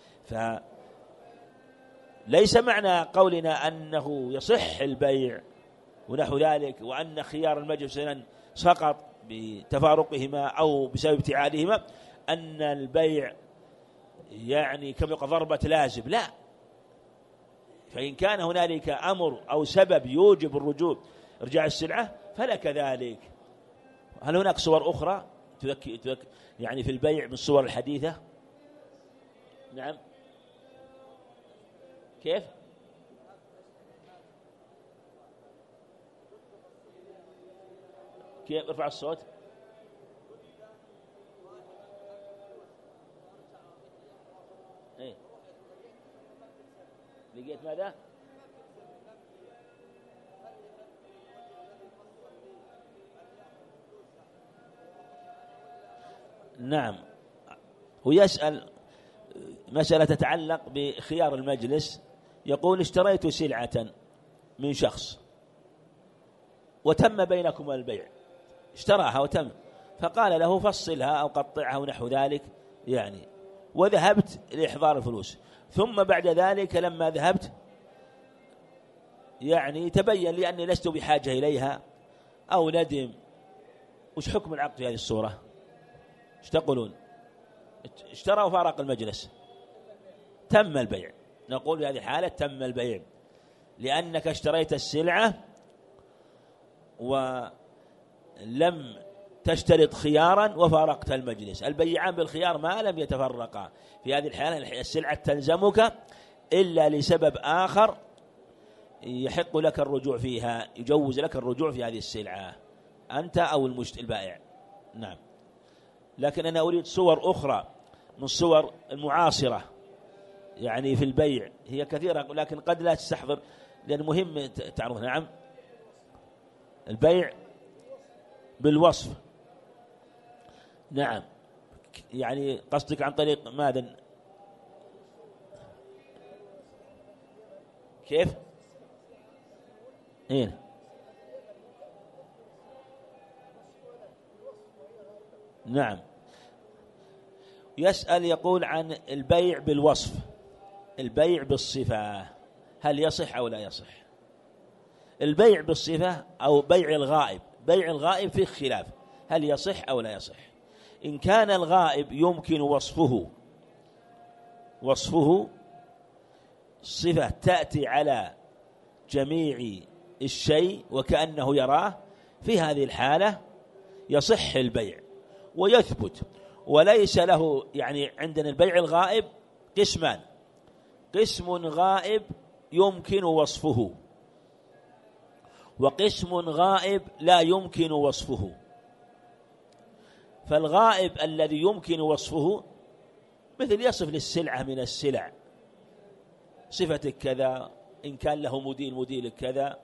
فليس معنى قولنا أنه يصح البيع ونحو ذلك وأن خيار المجلس سقط بتفارقهما أو بسبب ابتعادهما أن البيع يعني كما يقال ضربة لازم، لا، فإن كان هنالك أمر أو سبب يوجب الرجوع إرجاع السلعة فلك ذلك. هل هناك صور أخرى يعني في البيع من الصور الحديثة؟ نعم، كيف؟ كيف ارفع الصوت؟ ايه لقيت ماذا؟ نعم، ويسأل مسألة تتعلق بخيار المجلس. يقول اشتريت سلعة من شخص وتم بينكم البيع، اشتراها وتم، فقال له فصلها أو قطعها ونحو ذلك يعني، وذهبت لإحضار الفلوس، ثم بعد ذلك لما ذهبت يعني تبين لي أني لست بحاجة إليها أو ندم، وش حكم العقد في هذه الصورة؟ ايش تقولون؟ اشترى وفارق المجلس، تم البيع. نقول في هذه الحالة تم البيع، لأنك اشتريت السلعة ولم تشترط خيارا وفارقت المجلس. البيعان بالخيار ما لم يتفرقا. في هذه الحالة السلعة تلزمك إلا لسبب آخر يحق لك الرجوع فيها، يجوز لك الرجوع في هذه السلعة أنت أو البائع. نعم. لكن أنا أريد صور أخرى من صور المعاصرة يعني في البيع، هي كثيرة لكن قد لا تستحضر، لأن مهم تعرف. نعم، البيع بالوصف. نعم، يعني قصدك عن طريق ماذا؟ كيف؟ هنا نعم، يسأل يقول عن البيع بالوصف، البيع بالصفة هل يصح أو لا يصح؟ البيع بالصفة أو بيع الغائب، بيع الغائب فيه خلاف هل يصح أو لا يصح. إن كان الغائب يمكن وصفه صفة تأتي على جميع الشيء وكأنه يراه، في هذه الحالة يصح البيع ويثبت، وليس له يعني عندنا البيع الغائب قسمان، قسم غائب يمكن وصفه وقسم غائب لا يمكن وصفه. فالغائب الذي يمكن وصفه مثل يصف للسلعة من السلع صفتك كذا، إن كان له موديل كذا،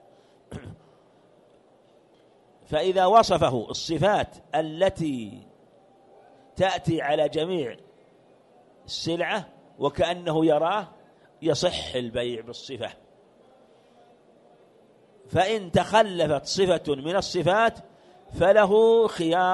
فإذا وصفه الصفات التي تأتي على جميع السلعة وكأنه يراه يصح البيع بالصفة. فإن تخلفت صفة من الصفات فله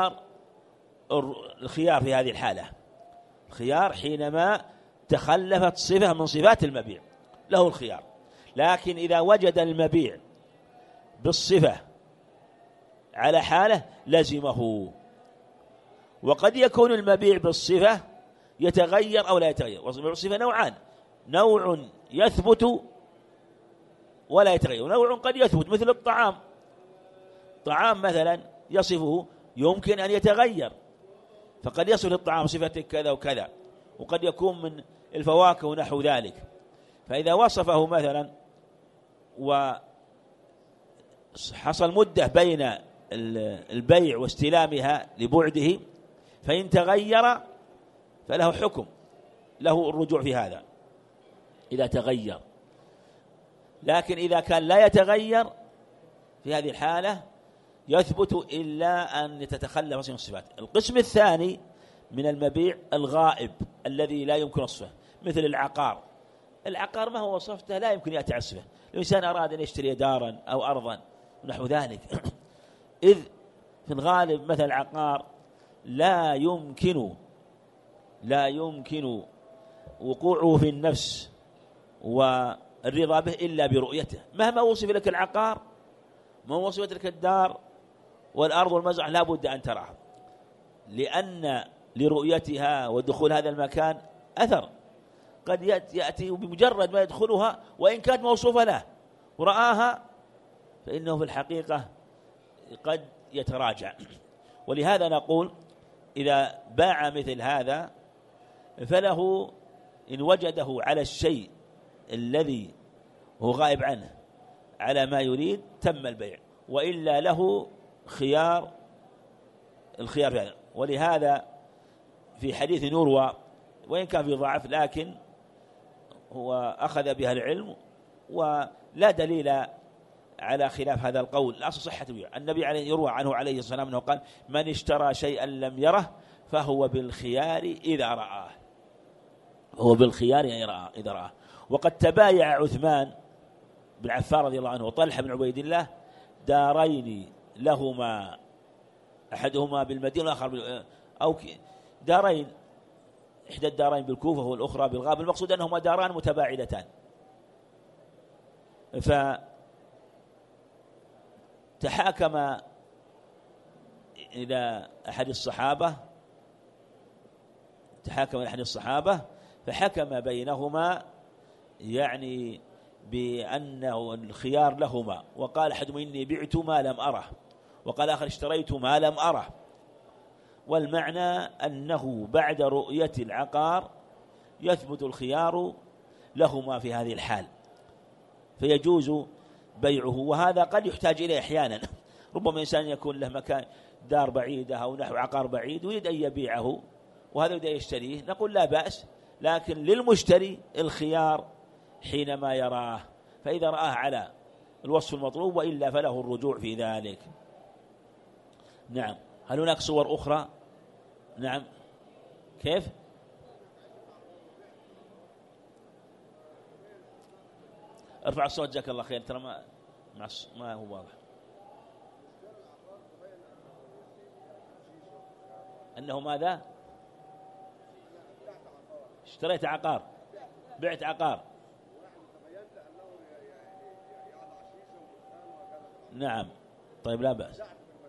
الخيار في هذه الحالة، الخيار حينما تخلفت صفة من صفات المبيع له الخيار. لكن إذا وجد المبيع بالصفة على حالة لزمه. وقد يكون المبيع بالصفة يتغير أو لا يتغير. والصفة نوعان، نوع يثبت ولا يتغير، ونوع قد يثبت مثل الطعام. طعام مثلا يصفه يمكن أن يتغير، فقد يصف الطعام صفتك كذا وكذا، وقد يكون من الفواكه ونحو ذلك. فإذا وصفه مثلا وحصل مدة بين البيع واستلامها لبعده، فإن تغير فله حكم، له الرجوع في هذا إذا تغير. لكن إذا كان لا يتغير في هذه الحالة يثبت إلا أن تتخلف من الصفات. القسم الثاني من المبيع الغائب الذي لا يمكن وصفه، مثل العقار. العقار ما هو وصفته لا يمكن يأتي على الصفة. الإنسان أراد أن يشتري دارا أو أرضا ونحو ذلك، إذ في الغالب مثل العقار لا يمكن وقوعه في النفس والرضا به إلا برؤيته. مهما وصف لك العقار، ما وصفت لك الدار والأرض والمزرعة، لا بد أن تراها، لأن لرؤيتها ودخول هذا المكان أثر. قد يأتي بمجرد ما يدخلها وإن كانت موصوفة له ورآها، فإنه في الحقيقة قد يتراجع. ولهذا نقول إذا باع مثل هذا فله إن وجده على الشيء الذي وهو غائب عنه على ما يريد تم البيع، وإلا له الخيار فعلا. ولهذا في حديث يروى وإن كان في ضعف لكن هو أخذ بها العلم ولا دليل على خلاف هذا القول، الأصل صحة البيع. النبي يروى عنه عليه الصلاة والسلام أنه قال: من اشترى شيئا لم يره فهو بالخيار إذا رآه، هو بالخيار إذا رآه. وقد تبايع عثمان بن عفان رضي الله عنه وطلحة بن عبيد الله دارين لهما، أحدهما بالمدينة والآخر أو دارين، إحدى الدارين بالكوفة والأخرى بالغابة، المقصود أنهما داران متباعدتان. فتحاكم إلى أحد الصحابة فحكم بينهما يعني بأنه الخيار لهما، وقال أحدهما: إني بعت ما لم أره، وقال آخر: اشتريت ما لم أره. والمعنى أنه بعد رؤية العقار يثبت الخيار لهما في هذه الحال، فيجوز بيعه. وهذا قد يحتاج إليه أحيانا، ربما إنسان يكون له مكان دار بعيدة أو نحو عقار بعيد ويريد أن يبيعه وهذا يريد أن يشتريه، نقول لا بأس، لكن للمشتري الخيار حينما يراه، فإذا رآه على الوصف المطلوب وإلا فله الرجوع في ذلك. نعم. هل هناك صور أخرى؟ نعم. كيف؟ ارفع الصوت جزاك الله خير، ترى ما هو واضح. أنه ماذا؟ اشتريت عقار، بعت عقار. نعم. طيب لا بأس،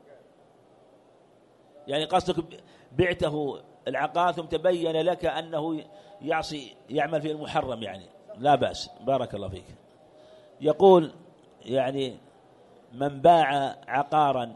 يعني قصدك بعته العقار ثم تبين لك أنه يعمل في المحرم، يعني لا بأس، بارك الله فيك. يقول يعني من باع عقارا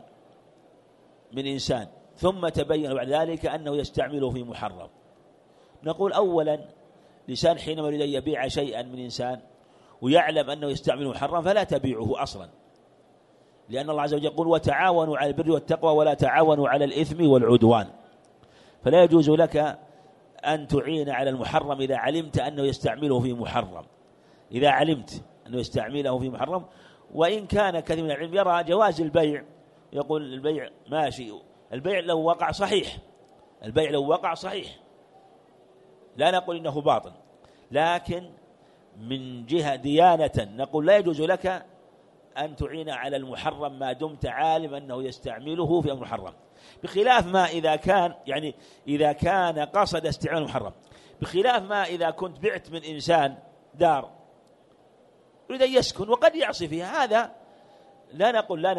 من إنسان ثم تبين بعد ذلك أنه يستعمله في محرم، نقول أولا لسان حينما يريد أن يبيع شيئا من إنسان ويعلم أنه يستعمله محرم فلا تبيعه أصلا، لأن الله عز وجل يقول: وتعاونوا على البر والتقوى ولا تعاونوا على الإثم والعدوان. فلا يجوز لك أن تعين على المحرم إذا علمت أنه يستعمله في محرم، إذا علمت أنه يستعمله في محرم. وإن كان كثير من العلم يرى جواز البيع، يقول البيع ماشي، البيع لو وقع صحيح، البيع لو وقع صحيح، لا نقول إنه باطل، لكن من جهة ديانة نقول لا يجوز لك أن تعين على المحرم ما دمت عالم أنه يستعمله في المحرم، بخلاف ما إذا كان قصد استعمال المحرم، بخلاف ما إذا كنت بعت من إنسان دار يريد أن يسكن وقد يعصي فيها، هذا لا نقول لا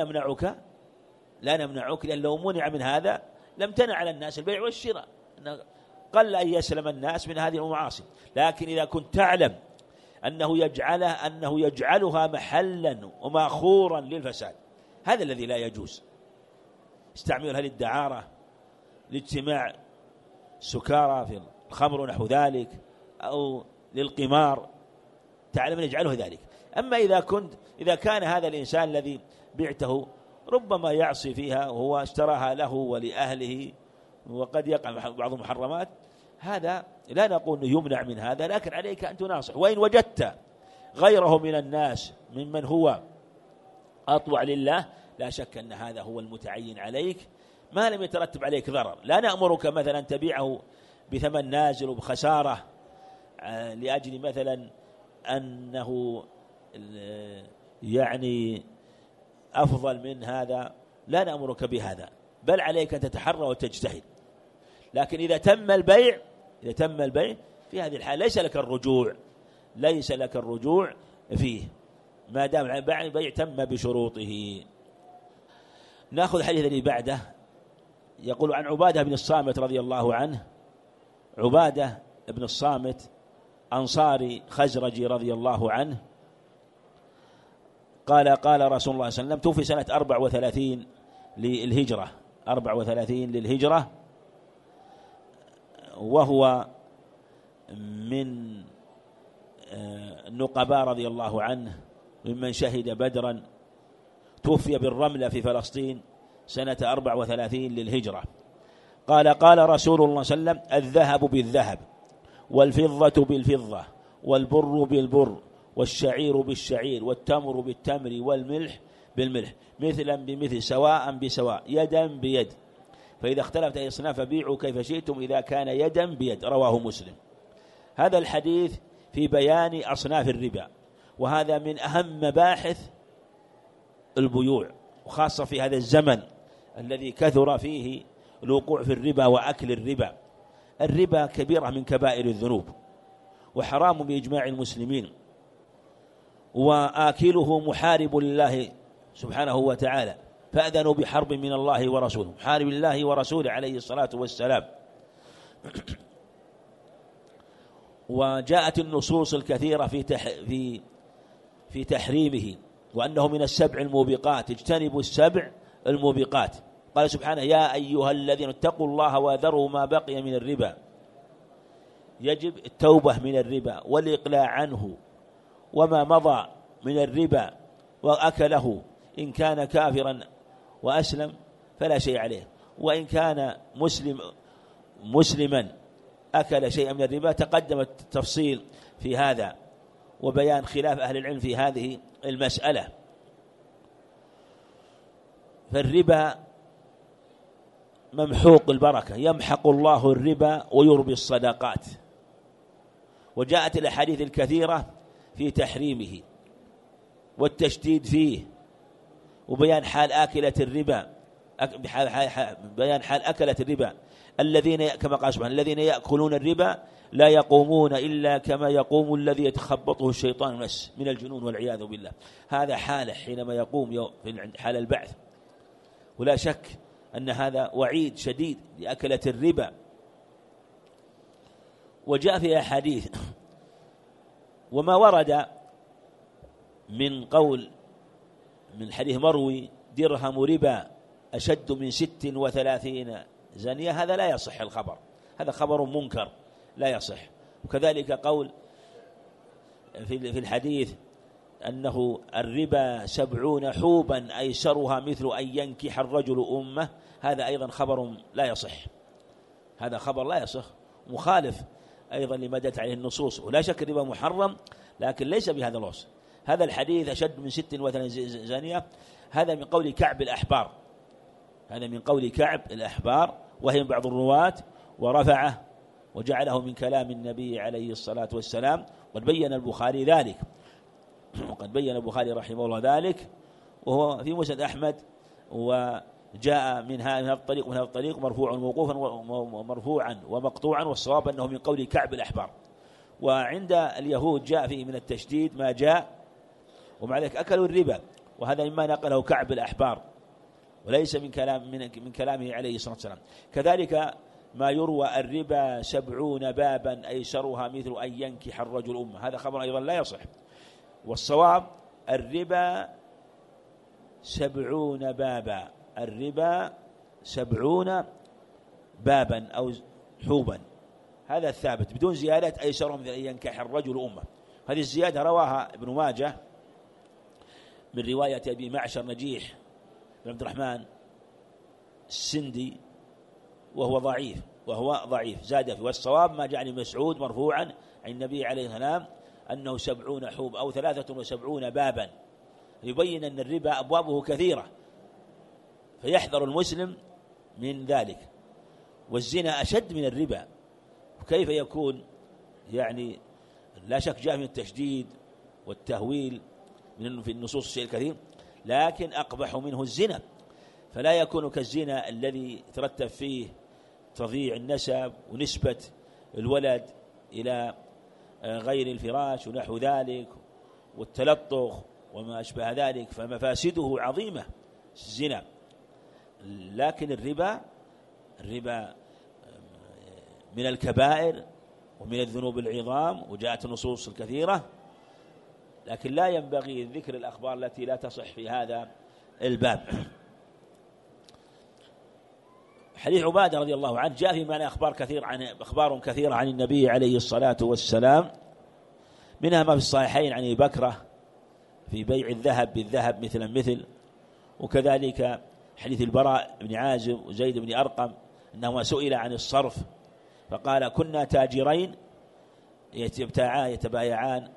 نمنعك، لأن لو منع من هذا لم تنع على الناس البيع والشراء، قل أن يسلم الناس من هذه المعاصي. لكن إذا كنت تعلم أنه يجعلها محلا وماخورا للفساد، هذا الذي لا يجوز استعملها للدعارة، لاجتماع سكارى في الخمر ونحو ذلك، أو للقمار، تعلم أن يجعله ذلك. أما إذا كان هذا الإنسان الذي بعته ربما يعصي فيها وهو اشتراها له ولأهله وقد يقع بعض المحرمات، هذا لا نقول يمنع من هذا، لكن عليك أن تناصح. وإن وجدت غيره من الناس ممن هو أطوع لله لا شك أن هذا هو المتعين عليك ما لم يترتب عليك ضرر. لا نأمرك مثلا تبيعه بثمن نازل وبخسارة لأجل مثلا أنه يعني أفضل من هذا، لا نأمرك بهذا، بل عليك أن تتحرى وتجتهد. لكن إذا تم البيع في هذه الحالة ليس لك الرجوع فيه ما دام البيع تم بشروطه. نأخذ الحديث الذي بعده. يقول عن عبادة بن الصامت رضي الله عنه. عبادة بن الصامت أنصاري خزرجي رضي الله عنه قال قال رسول الله صلى الله عليه وسلم: توفي سنة 34 للهجرة، وهو من النقباء رضي الله عنه ممن شهد بدرا، توفي بالرملة في فلسطين سنة 34 للهجرة. قال قال رسول الله صلى الله عليه وسلم: الذهب بالذهب، والفضة بالفضة، والبر بالبر، والشعير بالشعير، والتمر بالتمر، والملح بالملح، مثلا بمثل، سواء بسواء، يدا بيد، فإذا اختلفت الأصناف فبيعوا كيف شئتم إذا كان يدا بيد. رواه مسلم. هذا الحديث في بيان أصناف الربا، وهذا من أهم مباحث البيوع، وخاصة في هذا الزمن الذي كثر فيه الوقوع في الربا وأكل الربا. الربا كبيرة من كبائر الذنوب، وحرام بإجماع المسلمين، وآكله محارب لله سبحانه وتعالى، فأذنوا بحرب من الله ورسوله، محارب الله ورسوله عليه الصلاة والسلام. وجاءت النصوص الكثيرة في تحريمه، وأنه من السبع الموبقات، اجتنبوا السبع الموبقات. قال سبحانه: يا أيها الذين اتقوا الله وذروا ما بقي من الربا. يجب التوبة من الربا والإقلاع عنه وما مضى من الربا وأكله، إن كان كافرا وأسلم فلا شيء عليه، وإن كان مسلما أكل شيئا من الربا. تقدم التفصيل في هذا وبيان خلاف أهل العلم في هذه المسألة. فالربا ممحوق البركة، يمحق الله الربا ويربي الصدقات. وجاءت الأحاديث الكثيرة في تحريمه والتشديد فيه، وبيان حال آكلة الربا، بيان حال أكلة الربا الذين كما قال سبحانه: الذين يأكلون الربا لا يقومون إلا كما يقوم الذي يتخبطه الشيطان من الجنون والعياذ بالله. هذا حاله حينما يقوم في حال البعث، ولا شك أن هذا وعيد شديد لأكلة الربا. وجاء في أحاديث وما ورد من قول من حديث مروي: درهم ربا أشد من 36 زانية، هذا لا يصح الخبر، هذا خبر منكر لا يصح. وكذلك قول في الحديث أنه الربا 70 حوبا أيسرها مثل أن ينكح الرجل أمه، هذا أيضا خبر لا يصح، هذا خبر لا يصح، مخالف أيضا لما دلت عليه النصوص. ولا شك الربا محرم، لكن ليس بهذا الوصف. هذا الحديث أشد من 36 زانية، هذا من قول كعب الأحبار، هذا من قول كعب الأحبار، وهي من بعض الرواة، ورفعه وجعله من كلام النبي عليه الصلاة والسلام. قد بين البخاري ذلك، وقد بين البخاري رحمه الله ذلك، وهو في مسند أحمد، وجاء من هذا الطريق ومن هذا الطريق مرفوعا وموقوفا ومرفوعا ومقطوعا، والصواب أنه من قول كعب الأحبار. وعند اليهود جاء فيه من التشديد ما جاء، ومع ذلك أكلوا الربا، وهذا مما نقله كعب الأحبار وليس من كلامه عليه الصلاة والسلام. كذلك ما يروى: الربا 70 بابا أيسرها مثل أن ينكح الرجل أمه، هذا خبر أيضا لا يصح. والصواب الربا 70 بابا، الربا 70 بابا أو حوبا، هذا الثابت بدون زيادة أيسرها مثل أن ينكح الرجل أمه. هذه الزيادة رواها ابن ماجه من رواية أبي معشر نجيح بن عبد الرحمن السندي، وهو ضعيف زاد فيه. والصواب ما جاء مسعود مرفوعا عن النبي عليه السلام أنه 70 حوب أو 73 بابا، يبين أن الربا أبوابه كثيرة، فيحذر المسلم من ذلك. والزنا أشد من الربا، كيف يكون؟ يعني لا شك جاء من التشديد والتهويل في النصوص الشيء الكثير، لكن أقبح منه الزنا، فلا يكون كالزنا الذي ترتب فيه تضييع النسب ونسبة الولد إلى غير الفراش ونحو ذلك، والتلطخ وما أشبه ذلك، فمفاسده عظيمة الزنا. لكن الربا من الكبائر ومن الذنوب العظام، وجاءت النصوص الكثيرة، لكن لا ينبغي ذكر الأخبار التي لا تصح في هذا الباب. حديث عبادة رضي الله عنه جاء في معنى أخبار كثيرة عن النبي عليه الصلاة والسلام، منها ما في الصحيحين عن أبي بكرة في بيع الذهب بالذهب مثلا مثل. وكذلك حديث البراء بن عازب وزيد بن أرقم أنهما سئل عن الصرف فقال كنا تاجرين يتبايعان،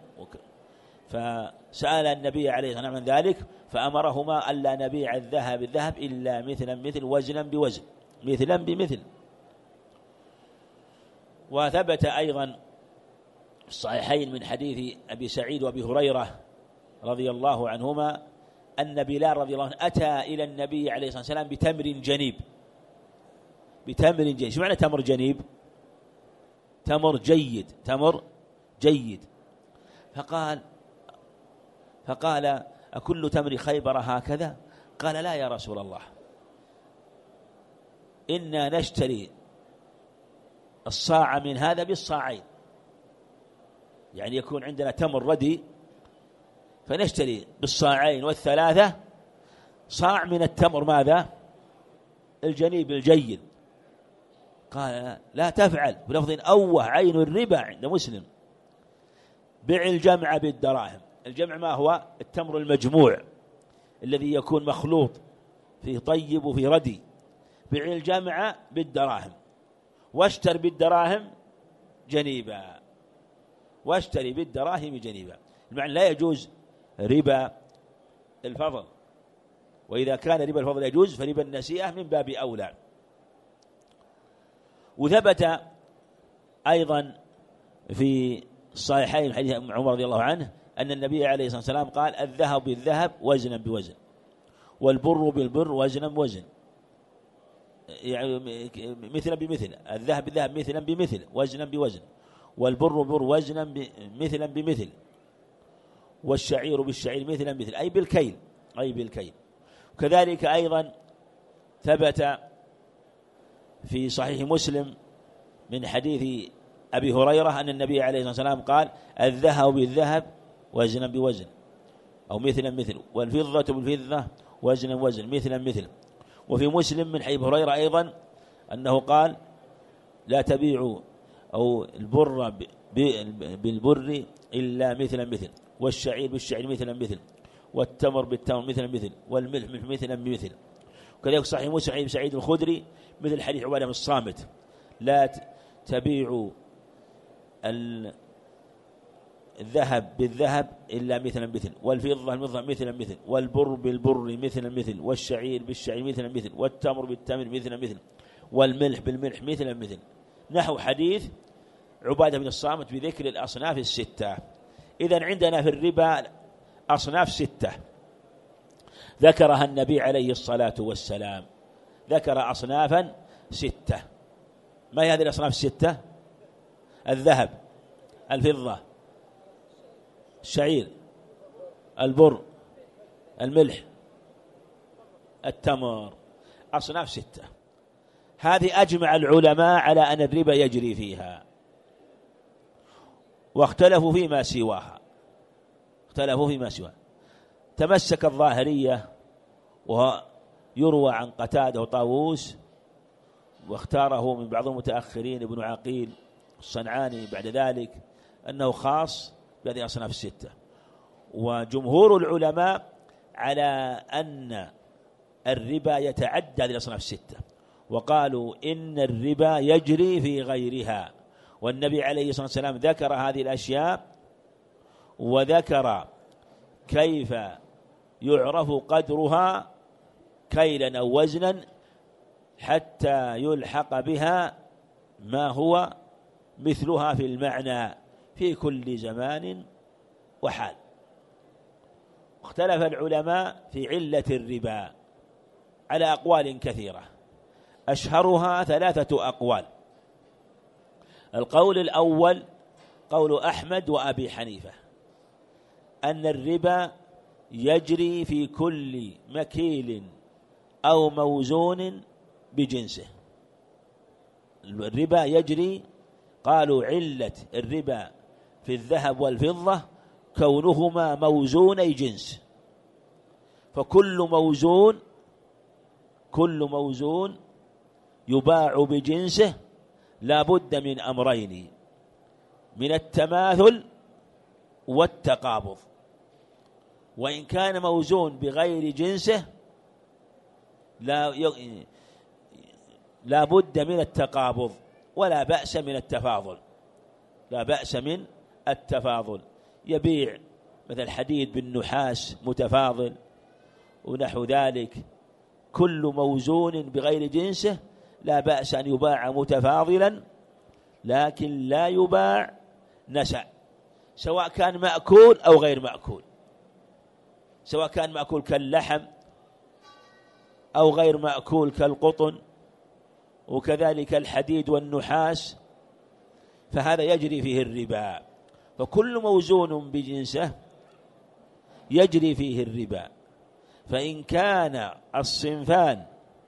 فسأل النبي عليه الصلاة والسلام عن ذلك فأمرهما ألا نبيع الذهب بالذهب إلا مثلا مثل وزنا بوزن مثلا بمثل. وثبت أيضا الصحيحين من حديث أبي سعيد وأبي هريرة رضي الله عنهما أن بلال رضي الله عنه أتى إلى النبي عليه الصلاة والسلام بتمر جنيب. بتمر جنيب، شو معنى تمر جنيب؟ تمر جيد، تمر جيد. فقال أكل تمر خيبر هكذا؟ قال لا يا رسول الله، إنا نشتري الصاع من هذا بالصاعين، يعني يكون عندنا تمر ردي فنشتري بالصاعين والثلاثة صاع من التمر ماذا؟ الجنيب الجيد. قال لا تفعل، بلفظ أوه عين الربا عند مسلم، بيع الجمع بالدراهم. الجمع ما هو؟ التمر المجموع الذي يكون مخلوط فيه طيب وفيه ردي. بيع الجمع بالدراهم، واشتر بالدراهم جنيبا، واشتري بالدراهم جنيبا. المعنى لا يجوز ربا الفضل، وإذا كان ربا الفضل يجوز فربا النسيئة من باب أولى. وثبت أيضا في الصحيحين حديث عمر رضي الله عنه أن النبي عليه الصلاة والسلام قال الذهب بالذهب وزنا بوزن، والبر بالبر وزنا بوزن، يعني مثلا بمثل. الذهب بالذهب مثلا بمثل وزنا بوزن، والبر بر وزنا مثلا بمثل، والشعير بالشعير مثلا بمثل، أي بالكيل، أي بالكيل. وكذلك أيضا ثبت في صحيح مسلم من حديث أبي هريرة أن النبي عليه الصلاة والسلام قال الذهب بالذهب وزنا بوزن أو مثلا مثل، والفضة بالفضة وزنا وزن مثلا مثل. وفي مسلم من حديث هريرة أيضا أنه قال لا تبيعوا أو البر بالبر إلا مثلا مثل، والشعير بالشعير مثلا مثل، والتمر بالتمر مثلا مثل، والملح مثلا بمثل. وكذلك صحيح مسلم حديث سعيد الخدري مثل حديث عبادة بن الصامت لا تبيعوا الذهب بالذهب إلا مثلا مثل، والفضة المضة مثلا مثل، والبر بالبر مثلا مثل، والشعير بالشعير مثلا مثل، والتمر بالتمر مثلا مثل، والملح بالملح مثلا مثل. نحو حديث عبادة بن الصامت بذكر الأصناف الستة. إذن عندنا في الربا أصناف ستة ذكرها النبي عليه الصلاة والسلام، ذكر أصنافا ستة. ما هي هذه الأصناف الستة؟ الذهب، الفضة، الشعير، البر، الملح، التمر، أصناف ستة. هذه أجمع العلماء على أن الربا يجري فيها، واختلفوا فيما سواها، اختلفوا فيما سواها. تمسك الظاهرية ويروى عن قتادة وطاووس، واختاره من بعض المتأخرين ابن عقيل الصنعاني بعد ذلك أنه خاص بهذه الأصناف الستة. وجمهور العلماء على أن الربا يتعدى هذه الأصناف الستة، وقالوا إن الربا يجري في غيرها. والنبي عليه الصلاة والسلام ذكر هذه الأشياء، وذكر كيف يعرف قدرها كيلا أو وزنا حتى يلحق بها ما هو مثلها في المعنى في كل زمان وحال. اختلف العلماء في علة الربا على أقوال كثيرة، أشهرها 3 أقوال. القول الأول قول أحمد وأبي حنيفة أن الربا يجري في كل مكيل أو موزون بجنسه. الربا يجري، قالوا علة الربا في الذهب والفضة كونهما موزوني جنس، فكل موزون يباع بجنسه لا بد من أمرين: من التماثل والتقابض. وإن كان موزون بغير جنسه لا بد من التقابض ولا بأس من التفاضل، لا بأس من التفاضل. يبيع مثل حديد بالنحاس متفاضل ونحو ذلك، كل موزون بغير جنسه لا بأس أن يباع متفاضلا، لكن لا يباع نسع، سواء كان مأكول أو غير مأكول، سواء كان مأكول كاللحم أو غير مأكول كالقطن، وكذلك الحديد والنحاس، فهذا يجري فيه الربا. فكل موزون بجنسه يجري فيه الربا. فإن كان الصنفان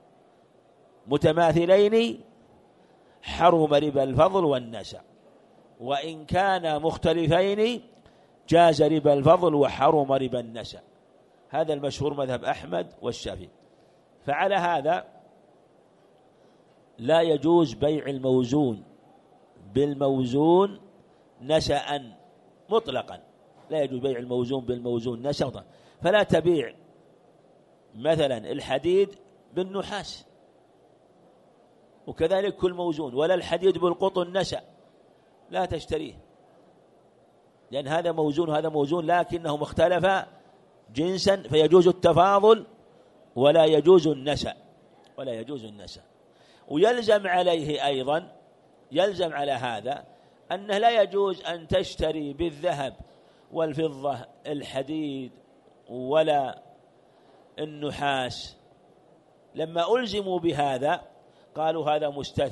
متماثلين حرم ربا الفضل والنسع، وإن كانا مختلفين جاز ربا الفضل وحرم ربا النسع. هذا المشهور مذهب أحمد والشافعي. فعلى هذا لا يجوز بيع الموزون بالموزون نسعا مطلقا، لا يجوز بيع الموزون بالموزون نسعا. فلا تبيع مثلا الحديد بالنحاس، وكذلك كل موزون، ولا الحديد بالقطن نسع لا تشتريه، لأن هذا موزون وهذا موزون لكنهم اختلفا جنسا، فيجوز التفاضل ولا يجوز النسع، ولا يجوز النسع. ويلزم عليه أيضا، يلزم على هذا أنه لا يجوز أن تشتري بالذهب والفضة الحديد ولا النحاس. لما ألزموا بهذا قالوا هذا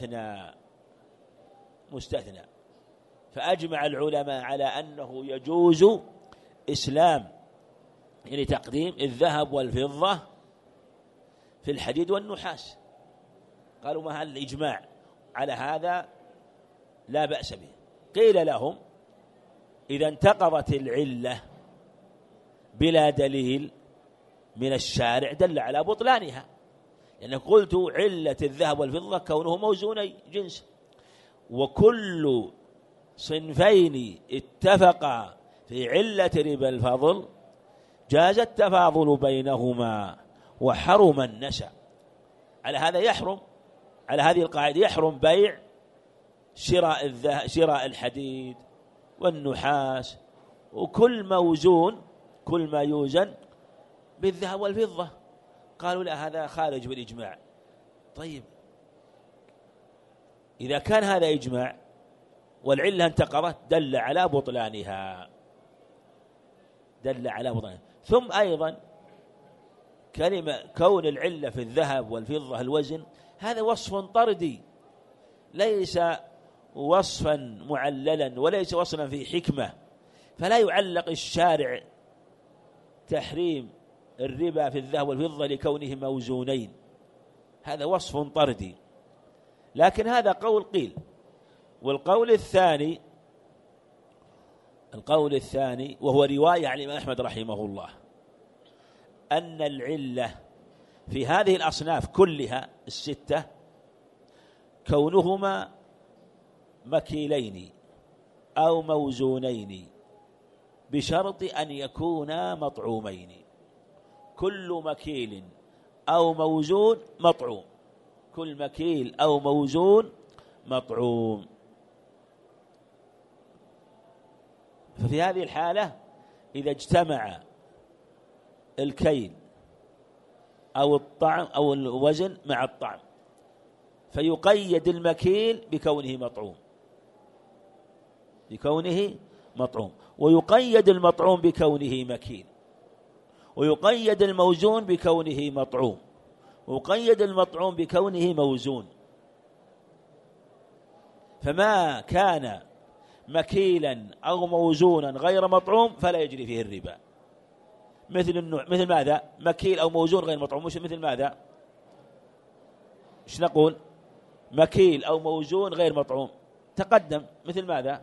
مستثنى، فأجمع العلماء على أنه يجوز إسلام يعني تقديم الذهب والفضة في الحديد والنحاس. قالوا ما هل الإجماع على هذا لا بأس به. قيل لهم إذا انتقضت العلة بلا دليل من الشارع دل على بطلانها، لأن قلت علة الذهب والفضة كونه موزوني جنس، وكل صنفين اتفقا في علة ربا الفضل جاز التفاضل بينهما وحرم النسع. على هذا يحرم، على هذه القاعدة يحرم بيع شراء الحديد والنحاس وكل موزون، كل ما يوزن بالذهب والفضة. قالوا لا هذا خارج بالإجماع. طيب إذا كان هذا إجماع والعلة انتقضت دل على بطلانها، دل على بطلانها. ثم أيضا كلمة كون العلة في الذهب والفضة الوزن، هذا وصف طردي ليس وصفا معللا وليس وصفا في حكمة، فلا يعلق الشارع تحريم الربا في الذهب والفضة لكونه موزونين، هذا وصف طردي. لكن هذا قول قيل. والقول الثاني، القول الثاني وهو رواية عن الإمام أحمد رحمه الله، أن العلة في هذه الأصناف كلها الستة كونهما مكيلين أو موزونين بشرط أن يكونا مطعومين. كل مكيل أو موزون مطعوم، كل مكيل أو موزون مطعوم. ففي هذه الحالة إذا اجتمع الكيل أو الطعم أو الوزن مع الطعم فيقيد المكيل بكونه مطعوم، بكونه مطعوم، ويقيد المطعوم بكونه مكيل، ويقيد الموزون بكونه مطعوم، ويقيد المطعوم بكونه موزون. فما كان مكيلا أو موزونا غير مطعوم فلا يجري فيه الربا. مثل النوع، مثل ماذا؟ مكيل أو موزون غير مطعوم، مش مثل ماذا؟ ايش نقول؟ مكيل أو موزون غير مطعوم تقدم، مثل ماذا؟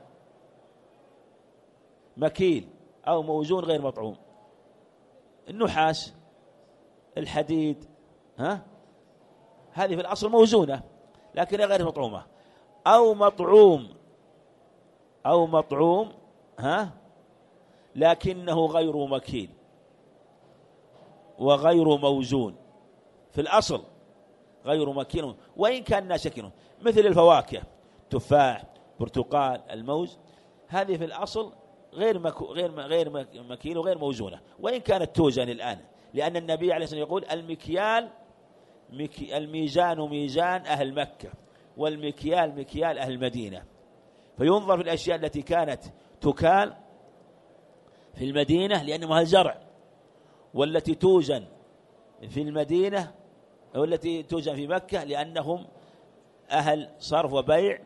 مكيل أو موزون غير مطعوم، النحاس، الحديد، هذه في الأصل موزونة لكن غير مطعومة. أو مطعوم، أو مطعوم لكنه غير مكيل، وغير موزون، في الأصل غير مكيل وإن كان الناس يكيلون، مثل الفواكه تفاح برتقال الموز، هذه في الأصل غير مكيل وغير موزونة وإن كانت توزن الآن، لأن النبي عليه الصلاة والسلام يقول الميزان ميزان أهل مكة والمكيال مكيال أهل المدينة، فينظر في الأشياء التي كانت تكال في المدينة لأنهم أهل زرع، والتي توزن في المدينة والتي توزن في مكة لأنهم أهل صرف وبيع،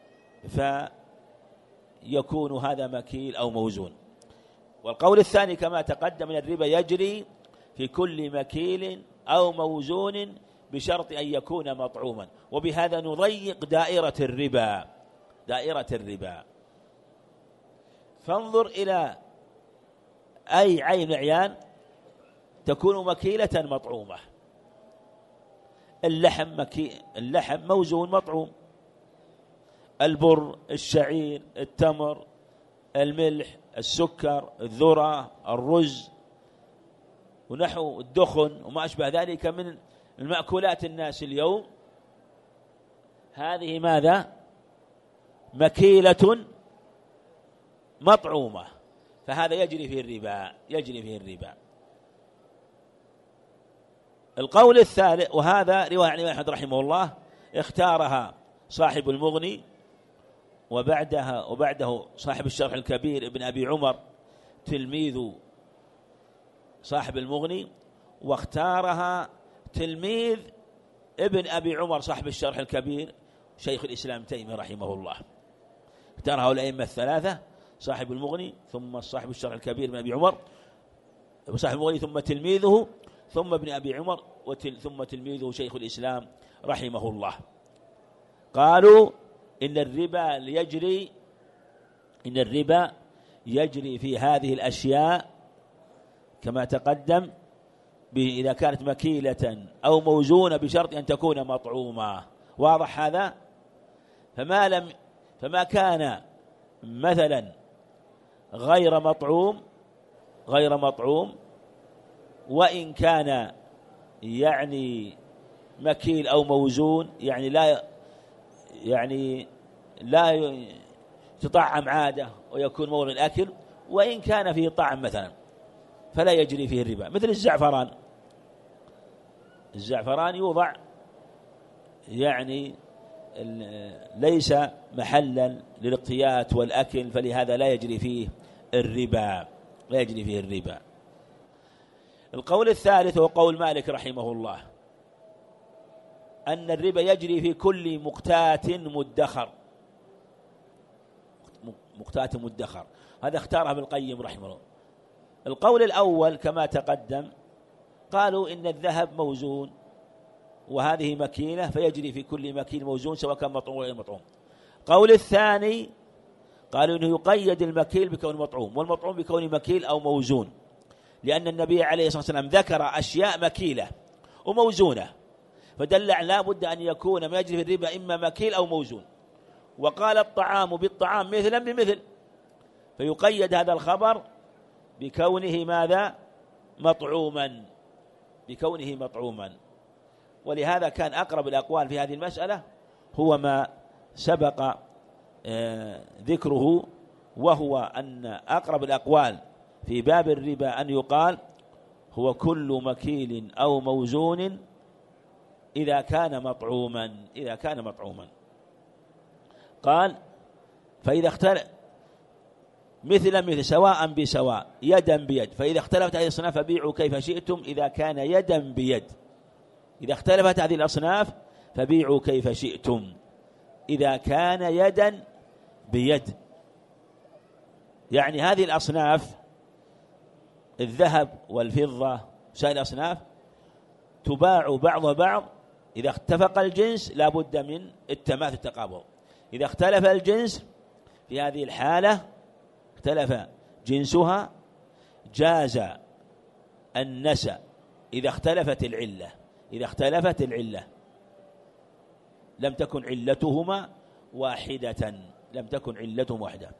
فيكون هذا مكيل أو موزون. والقول الثاني كما تقدم من الربا يجري في كل مكيل أو موزون بشرط أن يكون مطعوما، وبهذا نضيق دائرة الربا. فانظر إلى أي عين عيان تكون مكيلة مطعومة. اللحم موزون مطعوم، البر، الشعير، التمر، الملح، السكر، الذرة، الرز ونحو الدخن وما أشبه ذلك من المأكولات الناس اليوم، هذه ماذا؟ مكيلة مطعومة، فهذا يجري فيه الربا. القول الثالث، وهذا رواية عن الإمام أحمد رحمه الله اختارها صاحب المغني وبعده صاحب الشرح الكبير ابن أبي عمر تلميذ صاحب المغني، واختارها تلميذ ابن أبي عمر صاحب الشرح الكبير شيخ الإسلام تيمية رحمه الله. اختارها الأئمة الثلاثة، صاحب المغني ثم صاحب الشرح الكبير ابن أبي عمر وصاحب المغني ثم تلميذه ثم ابن أبي عمر ثم تلميذه شيخ الإسلام رحمه الله. قالوا إن الربا يجري في هذه الأشياء كما تقدم إذا كانت مكيلة أو موزونة بشرط أن تكون مطعومة. واضح هذا؟ فما كان مثلا غير مطعوم وإن كان يعني مكيل أو موزون، يعني لا يطعم عادة ويكون مورد الأكل، وإن كان فيه طعم مثلا فلا يجري فيه الربا. مثل الزعفران يوضع ليس محلا للاقتيات والأكل، فلهذا لا يجري فيه الربا. القول الثالث هو قول مالك رحمه الله أن الربا يجري في كل مقتات مدخر. هذا اختاره ابن القيم رحمه الله. القول الأول كما تقدم قالوا إن الذهب موزون وهذه مكيلة فيجري في كل مكيل موزون سواء كان مطعوم أو غير مطعوم. قول الثاني قالوا إنه يقيد المكيل بكون مطعوم والمطعوم بكون مكيل أو موزون، لأن النبي عليه الصلاة والسلام ذكر أشياء مكيلة وموزونة، فدل على لا بد أن يكون ما يجري في الربا إما مكيل أو موزون. وقال الطعام بالطعام مثلا بمثل، فيقيد هذا الخبر بكونه ماذا؟ مطعوما. ولهذا كان أقرب الأقوال في هذه المسألة هو ما سبق ذكره، وهو أن أقرب الأقوال في باب الربا أن يقال هو كل مكيل أو موزون إذا كان مطعوما. قال فإذا اختلف مثل سواء بسواء يدا بيد، فإذا اختلفت هذه الأصناف فبيعوا كيف شئتم إذا كان يدا بيد. إذا اختلفت هذه الأصناف فبيعوا كيف شئتم إذا كان يدا بيد. يعني هذه الأصناف الذهب والفضة سائر الأصناف تباع بعض بعض، إذا اتفق الجنس لا بد من التماثل التقابل. إذا اختلف الجنس في هذه الحالة اختلف جنسها جاز النسى إذا اختلفت العلة لم تكن علتهما واحدة.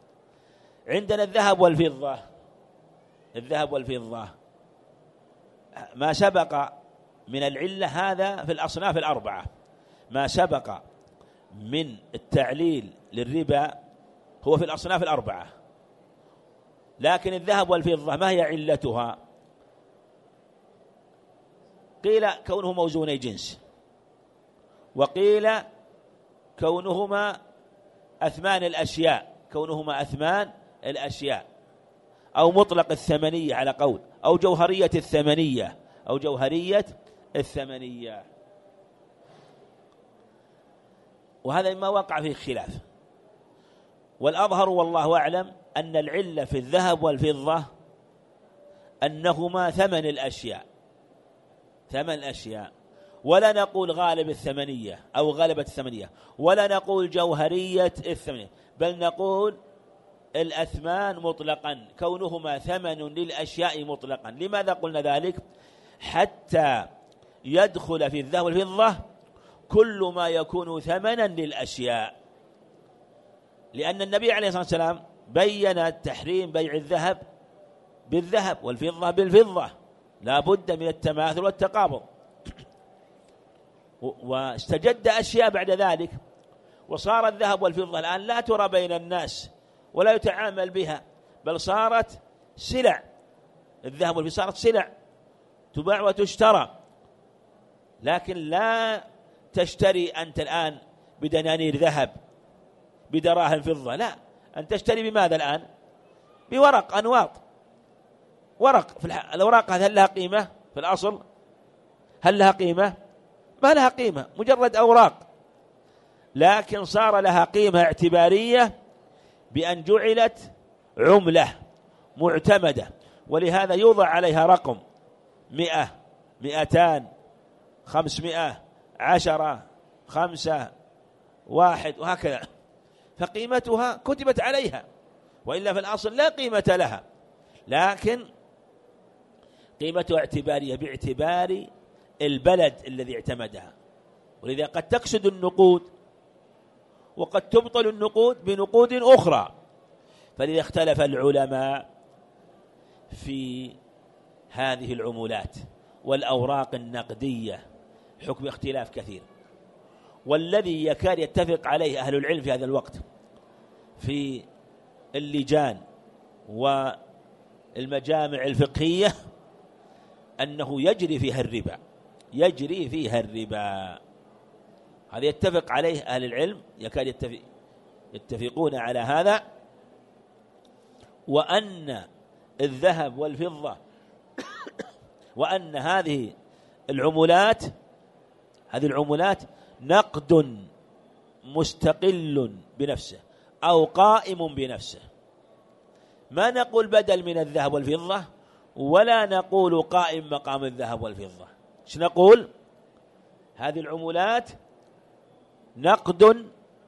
عندنا الذهب والفضة ما سبق من العلة هذا في الأصناف الأربعة، ما سبق من التعليل للربا هو في الأصناف الأربعة. لكن الذهب والفضة ما هي علتها؟ قيل كونه موزوني جنس، وقيل كونهما أثمان الأشياء، كونهما أثمان الأشياء، أو مطلق الثمنية على قول، أو جوهرية الثمنية، أو جوهرية الثمنية. وهذا مما وقع فيه خلاف، والأظهر والله أعلم أن العلة في الذهب والفضة أنهما ثمن الأشياء، ثمن الأشياء، ولا نقول غالب الثمنية أو غلبة الثمنية، ولا نقول جوهرية الثمنية، بل نقول الأثمان مطلقا، كونهما ثمن للأشياء مطلقا. لماذا قلنا ذلك؟ حتى يدخل في الذهب والفضة كل ما يكون ثمنا للأشياء، لأن النبي عليه الصلاة والسلام بيّن تحريم بيع الذهب بالذهب والفضة بالفضة، لا بد من التماثل والتقابض. واستجد أشياء بعد ذلك، وصار الذهب والفضة الآن لا ترى بين الناس ولا يتعامل بها، بل صارت سلع. الذهب والفضة صارت سلع تباع وتشترى، لكن لا تشتري أنت الآن بدنانير ذهب بدراهم فضة، لا، أنت تشتري بماذا الآن؟ بورق، أنواط ورق. الأوراق هل لها قيمة في الأصل؟ هل لها قيمة؟ ما لها قيمة، مجرد أوراق. لكن صار لها قيمة اعتبارية بأن جعلت عملة معتمدة، ولهذا يوضع عليها رقم 100 200 500 10 5 1 وهكذا، فقيمتها كتبت عليها، وإلا في الأصل لا قيمة لها، لكن قيمتها اعتبارية باعتبار البلد الذي اعتمدها. ولذا قد تكسد النقود وقد تبطل النقود بنقود أخرى. فلذا اختلف العلماء في هذه العمولات والأوراق النقدية حكم اختلاف كثير، والذي يكاد يتفق عليه أهل العلم في هذا الوقت في اللجان والمجامع الفقهية أنه يجري فيها الربا، يجري فيها الربا. هذا يتفق عليه أهل العلم، يكاد يتفقون على هذا، وأن الذهب والفضة وأن هذه العمولات نقد مستقل بنفسه أو قائم بنفسه. ما نقول بدل من الذهب والفضة، ولا نقول قائم مقام الذهب والفضة. ايش نقول؟ هذه العمولات نقد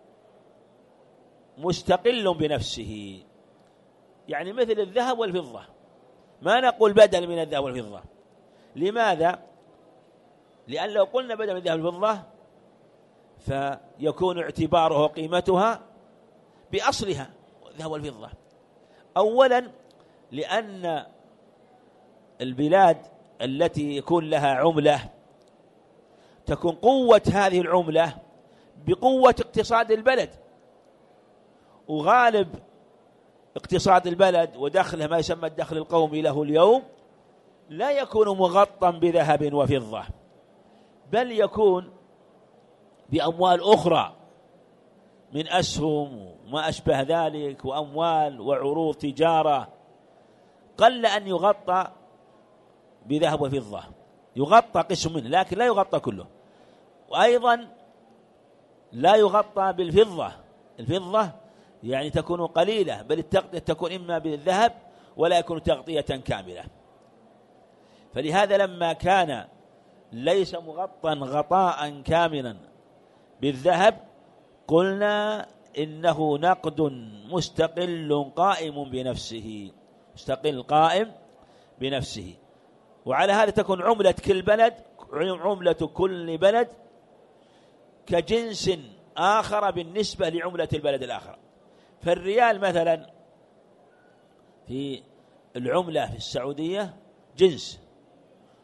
مستقل بنفسه، يعني مثل الذهب والفضة، ما نقول بدل من الذهب والفضة. لماذا؟ لأن لو قلنا بدل من الذهب والفضة فيكون اعتباره قيمتها بأصلها الذهب والفضة. أولا لأن البلاد التي يكون لها عملة تكون قوة هذه العملة بقوة اقتصاد البلد، وغالب اقتصاد البلد ودخله ما يسمى الدخل القومي له اليوم لا يكون مغطى بذهب وفضة، بل يكون بأموال أخرى من أسهم وما أشبه ذلك، وأموال وعروض تجارة. قل أن يغطى بذهب وفضة، يغطى قسم منه لكن لا يغطى كله. وأيضا لا يغطى بالفضة، الفضة يعني تكون قليلة، بل التغطية تكون إما بالذهب ولا يكون تغطية كاملة. فلهذا لما كان ليس مغطى غطاء كاملا بالذهب قلنا إنه نقد مستقل قائم بنفسه، مستقل قائم بنفسه. وعلى هذا تكون عملة كل بلد، عملة كل بلد كجنس آخر بالنسبة لعملة البلد الآخر. فالريال مثلا في العملة في السعودية جنس،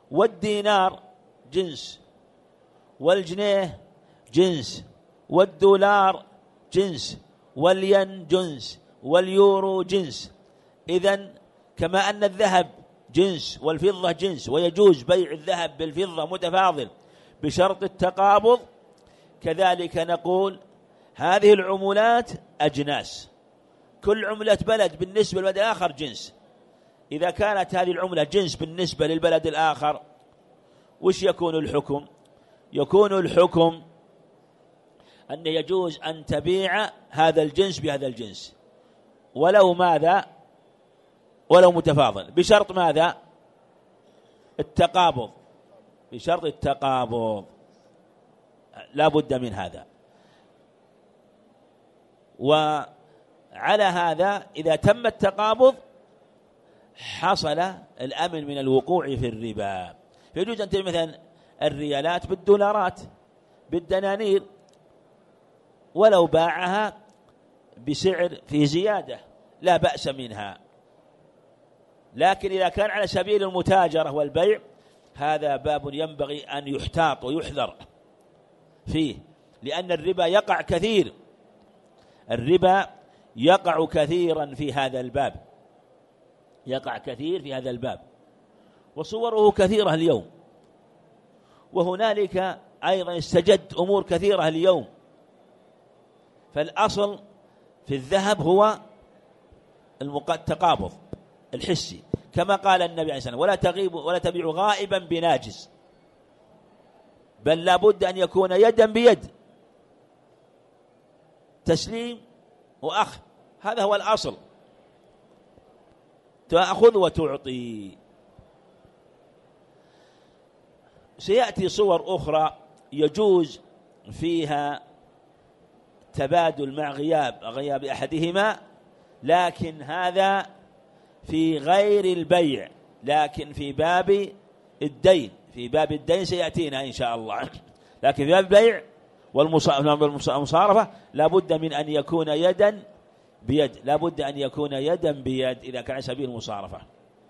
والدينار جنس، والجنيه جنس، والدولار جنس، والين جنس، واليورو جنس. إذن كما أن الذهب جنس والفضة جنس ويجوز بيع الذهب بالفضة متفاضل بشرط التقابض، كذلك نقول هذه العملات أجناس، كل عملة بلد بالنسبة للبلد الآخر جنس. إذا كانت هذه العملة جنس بالنسبة للبلد الآخر، وش يكون الحكم؟ يكون الحكم أن يجوز أن تبيع هذا الجنس بهذا الجنس ولو ماذا؟ ولو متفاضل، بشرط ماذا؟ التقابض، بشرط التقابض، لا بد من هذا. وعلى هذا إذا تم التقابض حصل الأمن من الوقوع في الربا. يجوز أن تبيع مثلا الريالات بالدولارات بالدنانير ولو باعها بسعر في زيادة لا بأس منها، لكن إذا كان على سبيل المتاجرة والبيع هذا باب ينبغي أن يحتاط ويحذر فيه، لأن الربا يقع كثير، الربا يقع كثيرا في هذا الباب، يقع كثير في هذا الباب، وصوره كثيرة اليوم، وهنالك أيضا استجد أمور كثيرة اليوم. فالأصل في الذهب هو التقابض الحسي، كما قال النبي عليه الصلاة والسلام: ولا تبيع غائبا بناجز، بل لابد أن يكون يدا بيد، تسليم وأخذ، هذا هو الأصل، تأخذ وتعطي. سيأتي صور أخرى يجوز فيها تبادل مع غياب أحدهما، لكن هذا في غير البيع، لكن في باب الدين، في باب الدين سيأتينا إن شاء الله، لكن في باب البيع والمصارفة لابد من أن يكون يدا بيد، لابد أن يكون يدا بيد إذا كان سبيل المصارفة.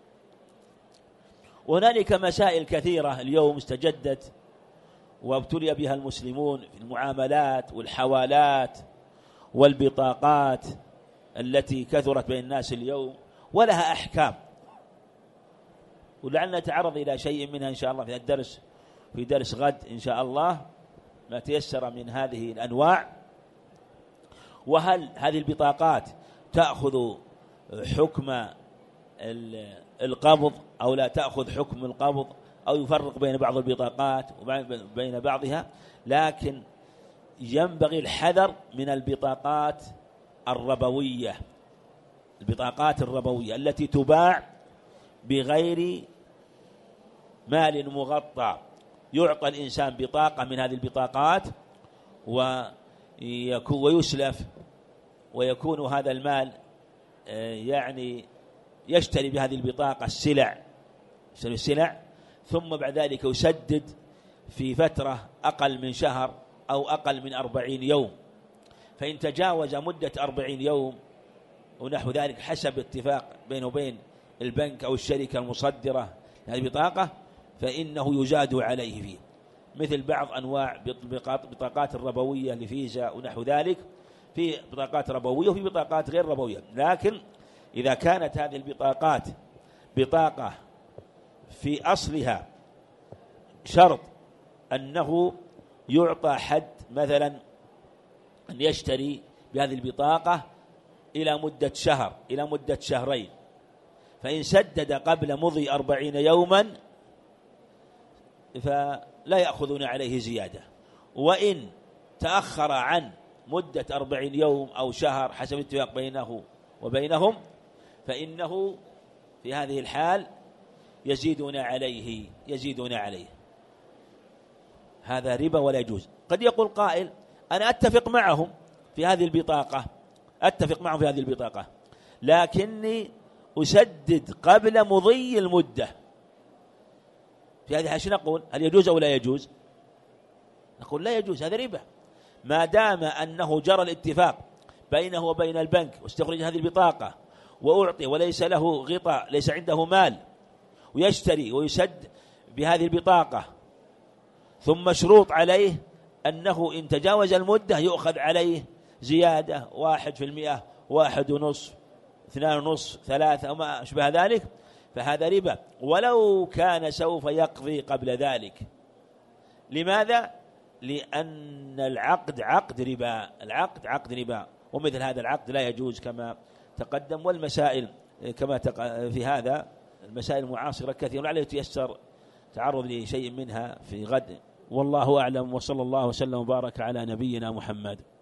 وهنالك مسائل كثيرة اليوم استجدت وابتلي بها المسلمون في المعاملات والحوالات والبطاقات التي كثرت بين الناس اليوم، ولها أحكام، ولعلنا نتعرض إلى شيء منها إن شاء الله في الدرس، في درس غد إن شاء الله ما تيسر من هذه الأنواع. وهل هذه البطاقات تأخذ حكم القبض أو لا تأخذ حكم القبض، أو يفرق بين بعض البطاقات وبين بعضها، لكن ينبغي الحذر من البطاقات الربوية، البطاقات الربوية التي تباع بغير مال مغطى. يعطى الإنسان بطاقة من هذه البطاقات ويسلف، ويكون هذا المال يعني يشتري بهذه البطاقة السلع، ثم بعد ذلك يسدد في فترة أقل من شهر أو أقل من 40 يوم، فإن تجاوز مدة 40 يوم ونحو ذلك حسب اتفاق بينه وبين البنك أو الشركة المصدرة هذه البطاقة فإنه يزاد عليه فيه، مثل بعض أنواع بطاقات الربوية لفيزا ونحو ذلك، في بطاقات ربوية وفي بطاقات غير ربوية. لكن إذا كانت هذه البطاقات بطاقة في أصلها شرط أنه يعطى حد مثلا أن يشتري بهذه البطاقة إلى مدة شهر إلى مدة شهرين، فإن سدد قبل مضي 40 يوما فلا يأخذون عليه زيادة، وإن تأخر عن مدة 40 يوم أو شهر حسب اتفاق بينه وبينهم فإنه في هذه الحال يزيدون عليه. هذا ربا ولا يجوز. قد يقول قائل: أنا أتفق معهم في هذه البطاقة، لكني أسدد قبل مضي المدة. في هذه الحال نقول: هل يجوز أو لا يجوز؟ نقول لا يجوز، هذا ربا، ما دام أنه جرى الاتفاق بينه وبين البنك واستخرج هذه البطاقة وأعطي وليس له غطاء، ليس عنده مال ويشتري ويسد بهذه البطاقة، ثم شروط عليه أنه إن تجاوز المدة يؤخذ عليه زيادة 1%، 1.5، 2.5، 3 أو ما أشبه ذلك، فهذا ربا ولو كان سوف يقضي قبل ذلك. لماذا؟ لأن العقد عقد ربا، العقد عقد ربا، ومثل هذا العقد لا يجوز كما تقدم. والمسائل كما في هذا المسائل المعاصرة كثيرة، لعله يتيسر تعرض لشيء منها في غد، والله أعلم. وصلى الله وسلم وبارك على نبينا محمد.